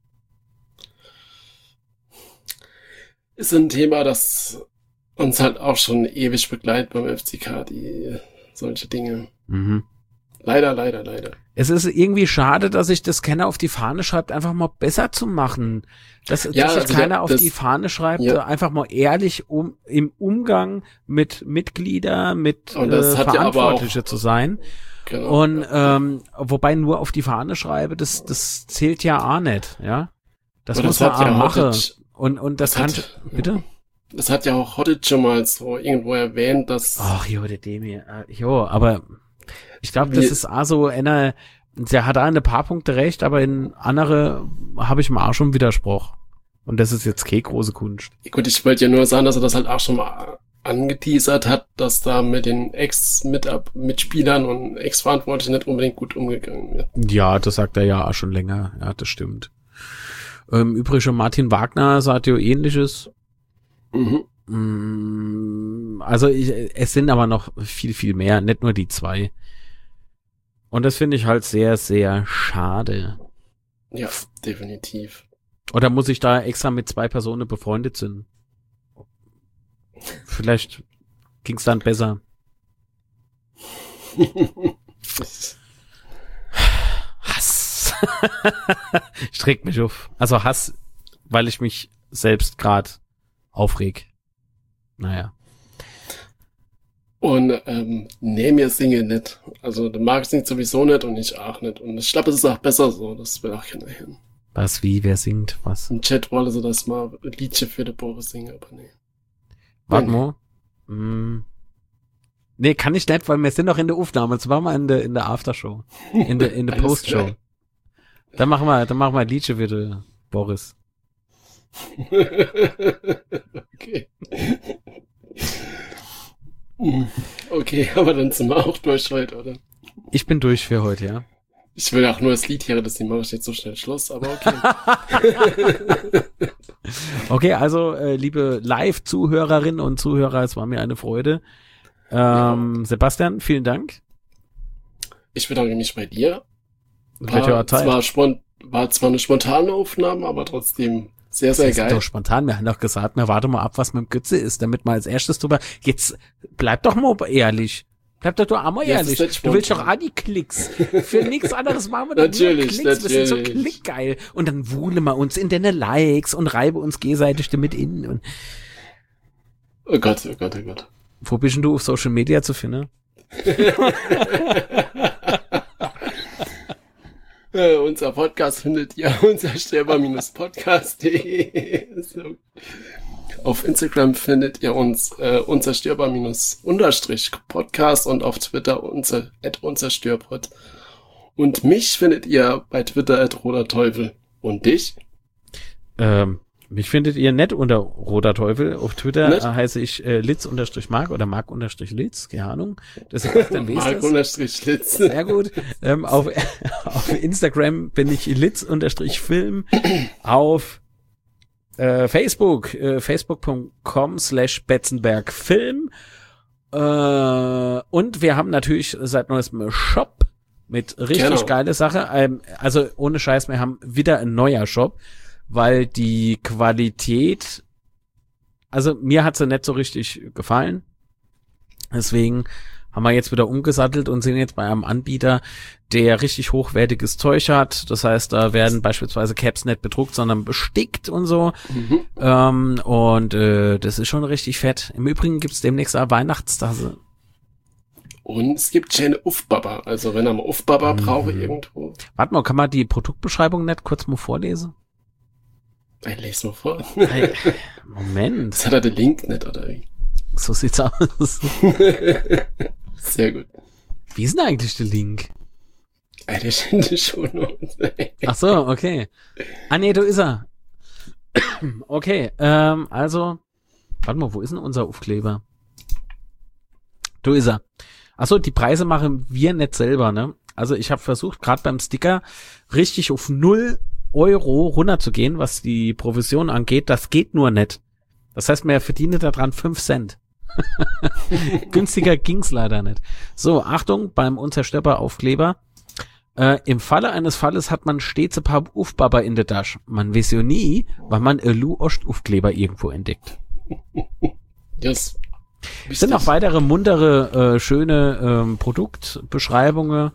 Speaker 1: ist ein Thema, das uns halt auch schon ewig begleitet beim F C K, die solche Dinge.
Speaker 2: Mhm.
Speaker 1: Leider, leider, leider.
Speaker 2: Es ist irgendwie schade, dass sich das keiner auf die Fahne schreibt, einfach mal besser zu machen. Dass,
Speaker 1: ja,
Speaker 2: dass sich
Speaker 1: also
Speaker 2: keiner
Speaker 1: da,
Speaker 2: auf
Speaker 1: das,
Speaker 2: die Fahne schreibt,
Speaker 1: ja.
Speaker 2: einfach mal ehrlich um im Umgang mit Mitglieder, mit
Speaker 1: Und das
Speaker 2: äh,
Speaker 1: hat
Speaker 2: Verantwortliche
Speaker 1: ja aber auch,
Speaker 2: zu sein.
Speaker 1: Genau.
Speaker 2: Und ähm, wobei nur auf die Fahne schreibe, das das zählt ja auch nicht, ja. Das
Speaker 1: Aber
Speaker 2: muss
Speaker 1: das
Speaker 2: man
Speaker 1: hat
Speaker 2: auch
Speaker 1: ja
Speaker 2: machen.
Speaker 1: Hotic,
Speaker 2: Und und das,
Speaker 1: das
Speaker 2: kann
Speaker 1: hat,
Speaker 2: bitte.
Speaker 1: Das hat ja auch Hotic schon mal so irgendwo erwähnt, dass.
Speaker 2: Ach jo, der Demir, äh, jo, aber ich glaube, das ist also einer, der hat da ein paar Punkte recht, aber in andere habe ich mal auch schon Widerspruch. Und das ist jetzt keine große Kunst.
Speaker 1: Gut, ich wollte ja nur sagen, dass er das halt auch schon mal angeteasert hat, dass da mit den Ex-Mitspielern und Ex-Verantwortlichen nicht unbedingt gut umgegangen wird.
Speaker 2: Ja, das sagt er ja auch schon länger. Ja, das stimmt. Im Übrigen, Martin Wagner sagt ja Ähnliches.
Speaker 1: Mhm.
Speaker 2: Also ich, es sind aber noch viel, viel mehr, nicht nur die zwei. Und das finde ich halt sehr, sehr schade.
Speaker 1: Ja, definitiv.
Speaker 2: Oder muss ich da extra mit zwei Personen befreundet sind? Vielleicht ging's dann besser. Hass. Ich träg mich auf. Also Hass, weil ich mich selbst gerade aufreg. Naja.
Speaker 1: Und ähm, nee, mir singe nicht. Also der Marc singt sowieso nicht und ich auch nicht. Und ich glaube, es ist auch besser so. Das will auch keiner hin.
Speaker 2: Was, wie, wer singt, was?
Speaker 1: Im Chat wollte sie das mal ein Liedchen für den Boris singen, aber nee.
Speaker 2: Warte mal. Mm. Nee, kann ich nicht, weil wir sind noch in der Aufnahme. Jetzt machen wir in der, in der Aftershow. In der, in der Postshow. Dann machen wir, dann machen wir ein Liedchen für den Boris.
Speaker 1: Okay. Okay, aber dann sind wir auch durch heute, oder?
Speaker 2: Ich bin durch für heute, ja.
Speaker 1: Ich will auch nur das Lied hier, deswegen mache ich jetzt so schnell Schluss, aber okay.
Speaker 2: Okay, also äh, liebe Live-Zuhörerinnen und Zuhörer, es war mir eine Freude. Ähm, ja. Sebastian, vielen Dank.
Speaker 1: Ich bedanke mich bei dir.
Speaker 2: War
Speaker 1: zwar, spont- war zwar eine spontane Aufnahme, aber trotzdem sehr, sehr
Speaker 2: das
Speaker 1: geil.
Speaker 2: Ist doch spontan. Wir haben doch gesagt, na warte mal ab, was mit dem Götze ist, damit mal als erstes drüber. Jetzt bleib doch mal ehrlich. Bleib doch auch mal ehrlich. Du willst doch auch die Klicks. Für nichts anderes machen wir doch
Speaker 1: natürlich,
Speaker 2: nur Klicks.
Speaker 1: Natürlich.
Speaker 2: Wir sind so klickgeil. Und dann wuhlen wir uns in deine Likes und reibe uns gegenseitig damit in. Und
Speaker 1: oh Gott, oh Gott, oh Gott.
Speaker 2: Wo bist denn du auf Social Media zu finden?
Speaker 1: Äh, unser Podcast findet ihr unter sterber Podcast punkt de. So. Auf Instagram findet ihr uns äh, unzerstörbar unterstrich Podcast und auf Twitter unser at unzerstörpod. Und mich findet ihr bei Twitter at roderteufel. Und dich?
Speaker 2: Ähm, mich findet ihr nett unter Roter Teufel. Auf Twitter
Speaker 1: Nett?
Speaker 2: äh, heiße ich äh, Litz-Mark oder Mark-Litz, keine Ahnung. Das ist dann
Speaker 1: Mark-Litz.
Speaker 2: Sehr gut. Ähm, auf, auf Instagram bin ich Litz-Film. Auf äh, Facebook, äh, facebook.com slash Betzenbergfilm. Äh, und wir haben natürlich seit neuestem einen Shop mit richtig
Speaker 1: Genau.
Speaker 2: geile Sache. Ähm, also ohne Scheiß, wir haben wieder ein neuer Shop, weil die Qualität, also mir hat sie nicht so richtig gefallen. Deswegen haben wir jetzt wieder umgesattelt und sind jetzt bei einem Anbieter, der richtig hochwertiges Zeug hat. Das heißt, da werden beispielsweise Caps nicht bedruckt, sondern bestickt und so.
Speaker 1: Mhm.
Speaker 2: Ähm, und äh, das ist schon richtig fett. Im Übrigen gibt's demnächst eine Weihnachtstasse.
Speaker 1: Und es gibt schöne Uffbaba. Also wenn er mal Uffbaba
Speaker 2: Mhm.
Speaker 1: brauche irgendwo.
Speaker 2: Warte mal, kann man die Produktbeschreibung nicht kurz mal vorlesen?
Speaker 1: Ich lese mal vor.
Speaker 2: Hey, Moment,
Speaker 1: Jetzt hat er den Link nicht, oder wie?
Speaker 2: so sieht's aus.
Speaker 1: Sehr gut.
Speaker 2: Wie ist denn eigentlich der Link?
Speaker 1: Alter, ich in die Shownotes.
Speaker 2: Ach so, okay. Ah nee, da ist er. Okay, ähm, also, warte mal, wo ist denn unser Aufkleber? Da ist er. Ach so, die Preise machen wir nicht selber, ne? Also ich habe versucht, gerade beim Sticker richtig auf null Euro runterzugehen, was die Provision angeht. Das geht nur nicht. Das heißt, man verdiene daran fünf Cent. Günstiger ging's leider nicht. So, Achtung, beim unzerstörbar Aufkleber. Äh, im Falle eines Falles hat man stets ein paar Uffbaba in der Tasche. Man weiß ja nie, wann man ein Lu-Ost-Aufkleber irgendwo entdeckt.
Speaker 1: Yes.
Speaker 2: Es sind noch weitere muntere, äh, schöne ähm, Produktbeschreibungen.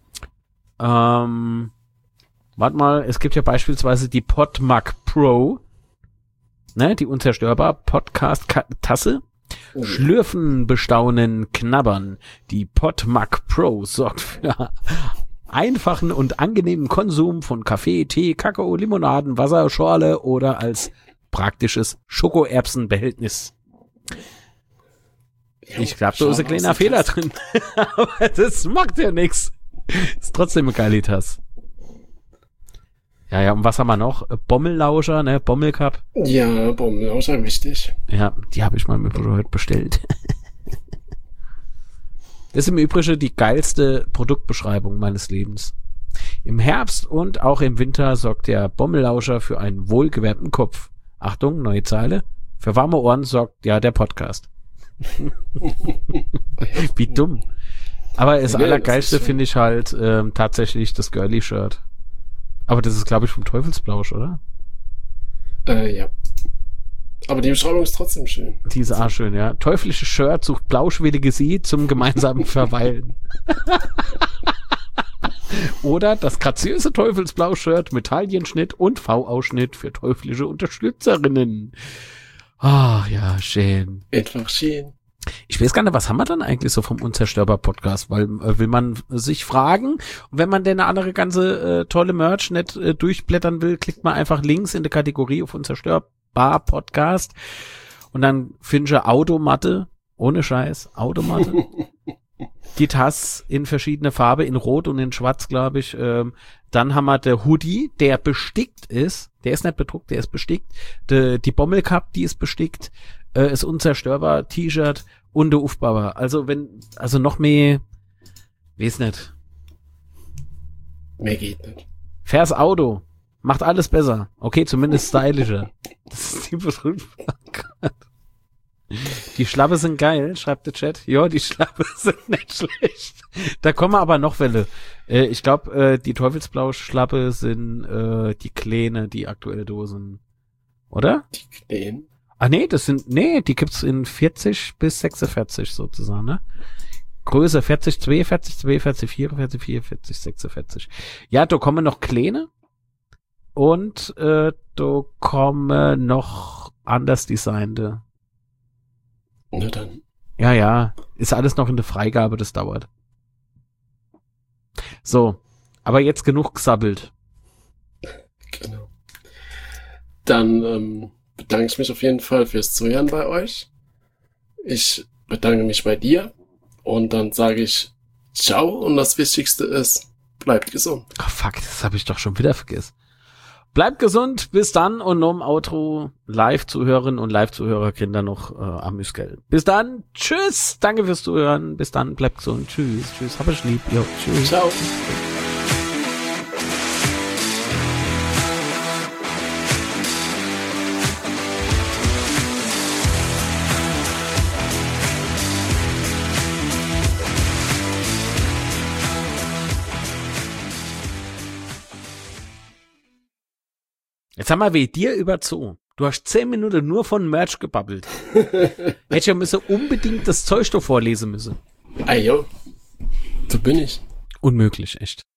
Speaker 2: Ähm, warte mal, es gibt ja beispielsweise die Podmug Pro, ne, die unzerstörbar Podcast-Tasse.
Speaker 1: Oh.
Speaker 2: Schlürfen, bestaunen, knabbern. Die Podmug Pro sorgt für einfachen und angenehmen Konsum von Kaffee, Tee, Kakao, Limonaden, Wasser, Schorle oder als praktisches Schokoerbsenbehältnis.
Speaker 1: Ja,
Speaker 2: Ich glaube, da ist ein
Speaker 1: schau
Speaker 2: kleiner
Speaker 1: aus,
Speaker 2: Fehler
Speaker 1: das-
Speaker 2: drin. Aber das macht ja nix. Ist trotzdem eine geile Tasse. Ja, ja, und was haben wir noch? Äh, Bommellauscher, ne? Bommelcup.
Speaker 1: Ja, Bommel, auch schon wichtig.
Speaker 2: Ja, die habe ich mal mit heute bestellt. Das ist im Übrigen die geilste Produktbeschreibung meines Lebens. Im Herbst und auch im Winter sorgt der Bommellauscher für einen wohlgewärmten Kopf. Achtung, neue Zeile. Für warme Ohren sorgt ja der Podcast. Wie dumm. Aber das
Speaker 1: Ja,
Speaker 2: Allergeilste
Speaker 1: das ist
Speaker 2: finde ich halt ähm, tatsächlich das Girly-Shirt. Aber das ist, glaube ich, vom Teufelsblausch, oder?
Speaker 1: Äh, ja. Aber die Beschreibung ist trotzdem schön.
Speaker 2: Die ist auch schön, ja. Teuflisches Shirt sucht blauschwillige Sie zum gemeinsamen Verweilen. Oder das graziöse Teufelsblau-Shirt mit Taillenschnitt und V-Ausschnitt für teuflische Unterstützerinnen. Ah, ja, schön.
Speaker 1: Einfach schön.
Speaker 2: Ich weiß gar nicht, was haben wir dann eigentlich so vom Unzerstörbar-Podcast? Weil äh, will man sich fragen, und wenn man denn eine andere ganze äh, tolle Merch nicht äh, durchblättern will, klickt man einfach links in der Kategorie auf Unzerstörbar-Podcast und dann findet ihr Automatte, ohne Scheiß, Automatte. Die Tasse in verschiedene Farbe, in Rot und in Schwarz, glaube ich. Ähm, dann haben wir der Hoodie, der bestickt ist. Der ist nicht bedruckt, der ist bestickt. De, die Bommelcup, die ist bestickt. Äh, ist unzerstörbar, T-Shirt und der Uffbaba. Also wenn, also noch mehr, weiß nicht.
Speaker 1: Mehr geht nicht.
Speaker 2: Fähr's Auto. Macht alles besser. Okay, zumindest stylischer. Das ist die Berühmte. Die Schlappe sind geil, schreibt der Chat. Ja, die Schlappe sind nicht schlecht. Da kommen aber noch Welle. Äh, ich glaube, äh, die Teufelsblau-Schlappe sind äh, die Kleine, die aktuelle Dosen. Oder?
Speaker 1: Die Kleinen.
Speaker 2: Ah nee, das sind, nee, die gibt's in vierzig bis sechsundvierzig sozusagen, ne? Größe vierzig, zweiundvierzig, zweiundvierzig, vierundvierzig, vierundvierzig, sechsundvierzig. Ja, da kommen noch Kleine. Und äh, da kommen noch anders designte.
Speaker 1: Na dann.
Speaker 2: Ja, ja, ist alles noch in der Freigabe, das dauert. So, aber jetzt genug gesabbelt.
Speaker 1: Genau. Dann ähm, bedanke ich mich auf jeden Fall fürs Zuhören bei euch. Ich bedanke mich bei dir. Und dann sage ich ciao. Und das Wichtigste ist, bleibt gesund.
Speaker 2: Oh fuck, das habe ich doch schon wieder vergessen. Bleibt gesund, bis dann und noch im Outro Live-Zuhörerinnen und Live-Zuhörer kriegen dann noch äh, Amüsgeld. Bis dann, tschüss, danke fürs Zuhören, bis dann, bleibt gesund, tschüss, tschüss, hab euch lieb, jo, tschüss.
Speaker 1: Ciao.
Speaker 2: Jetzt haben wir weh dir überzogen. Du hast zehn Minuten nur von Merch gebabbelt. Hätte ich ja müssen unbedingt das Zeug doch vorlesen müssen.
Speaker 1: Ayo, so bin ich.
Speaker 2: Unmöglich, echt.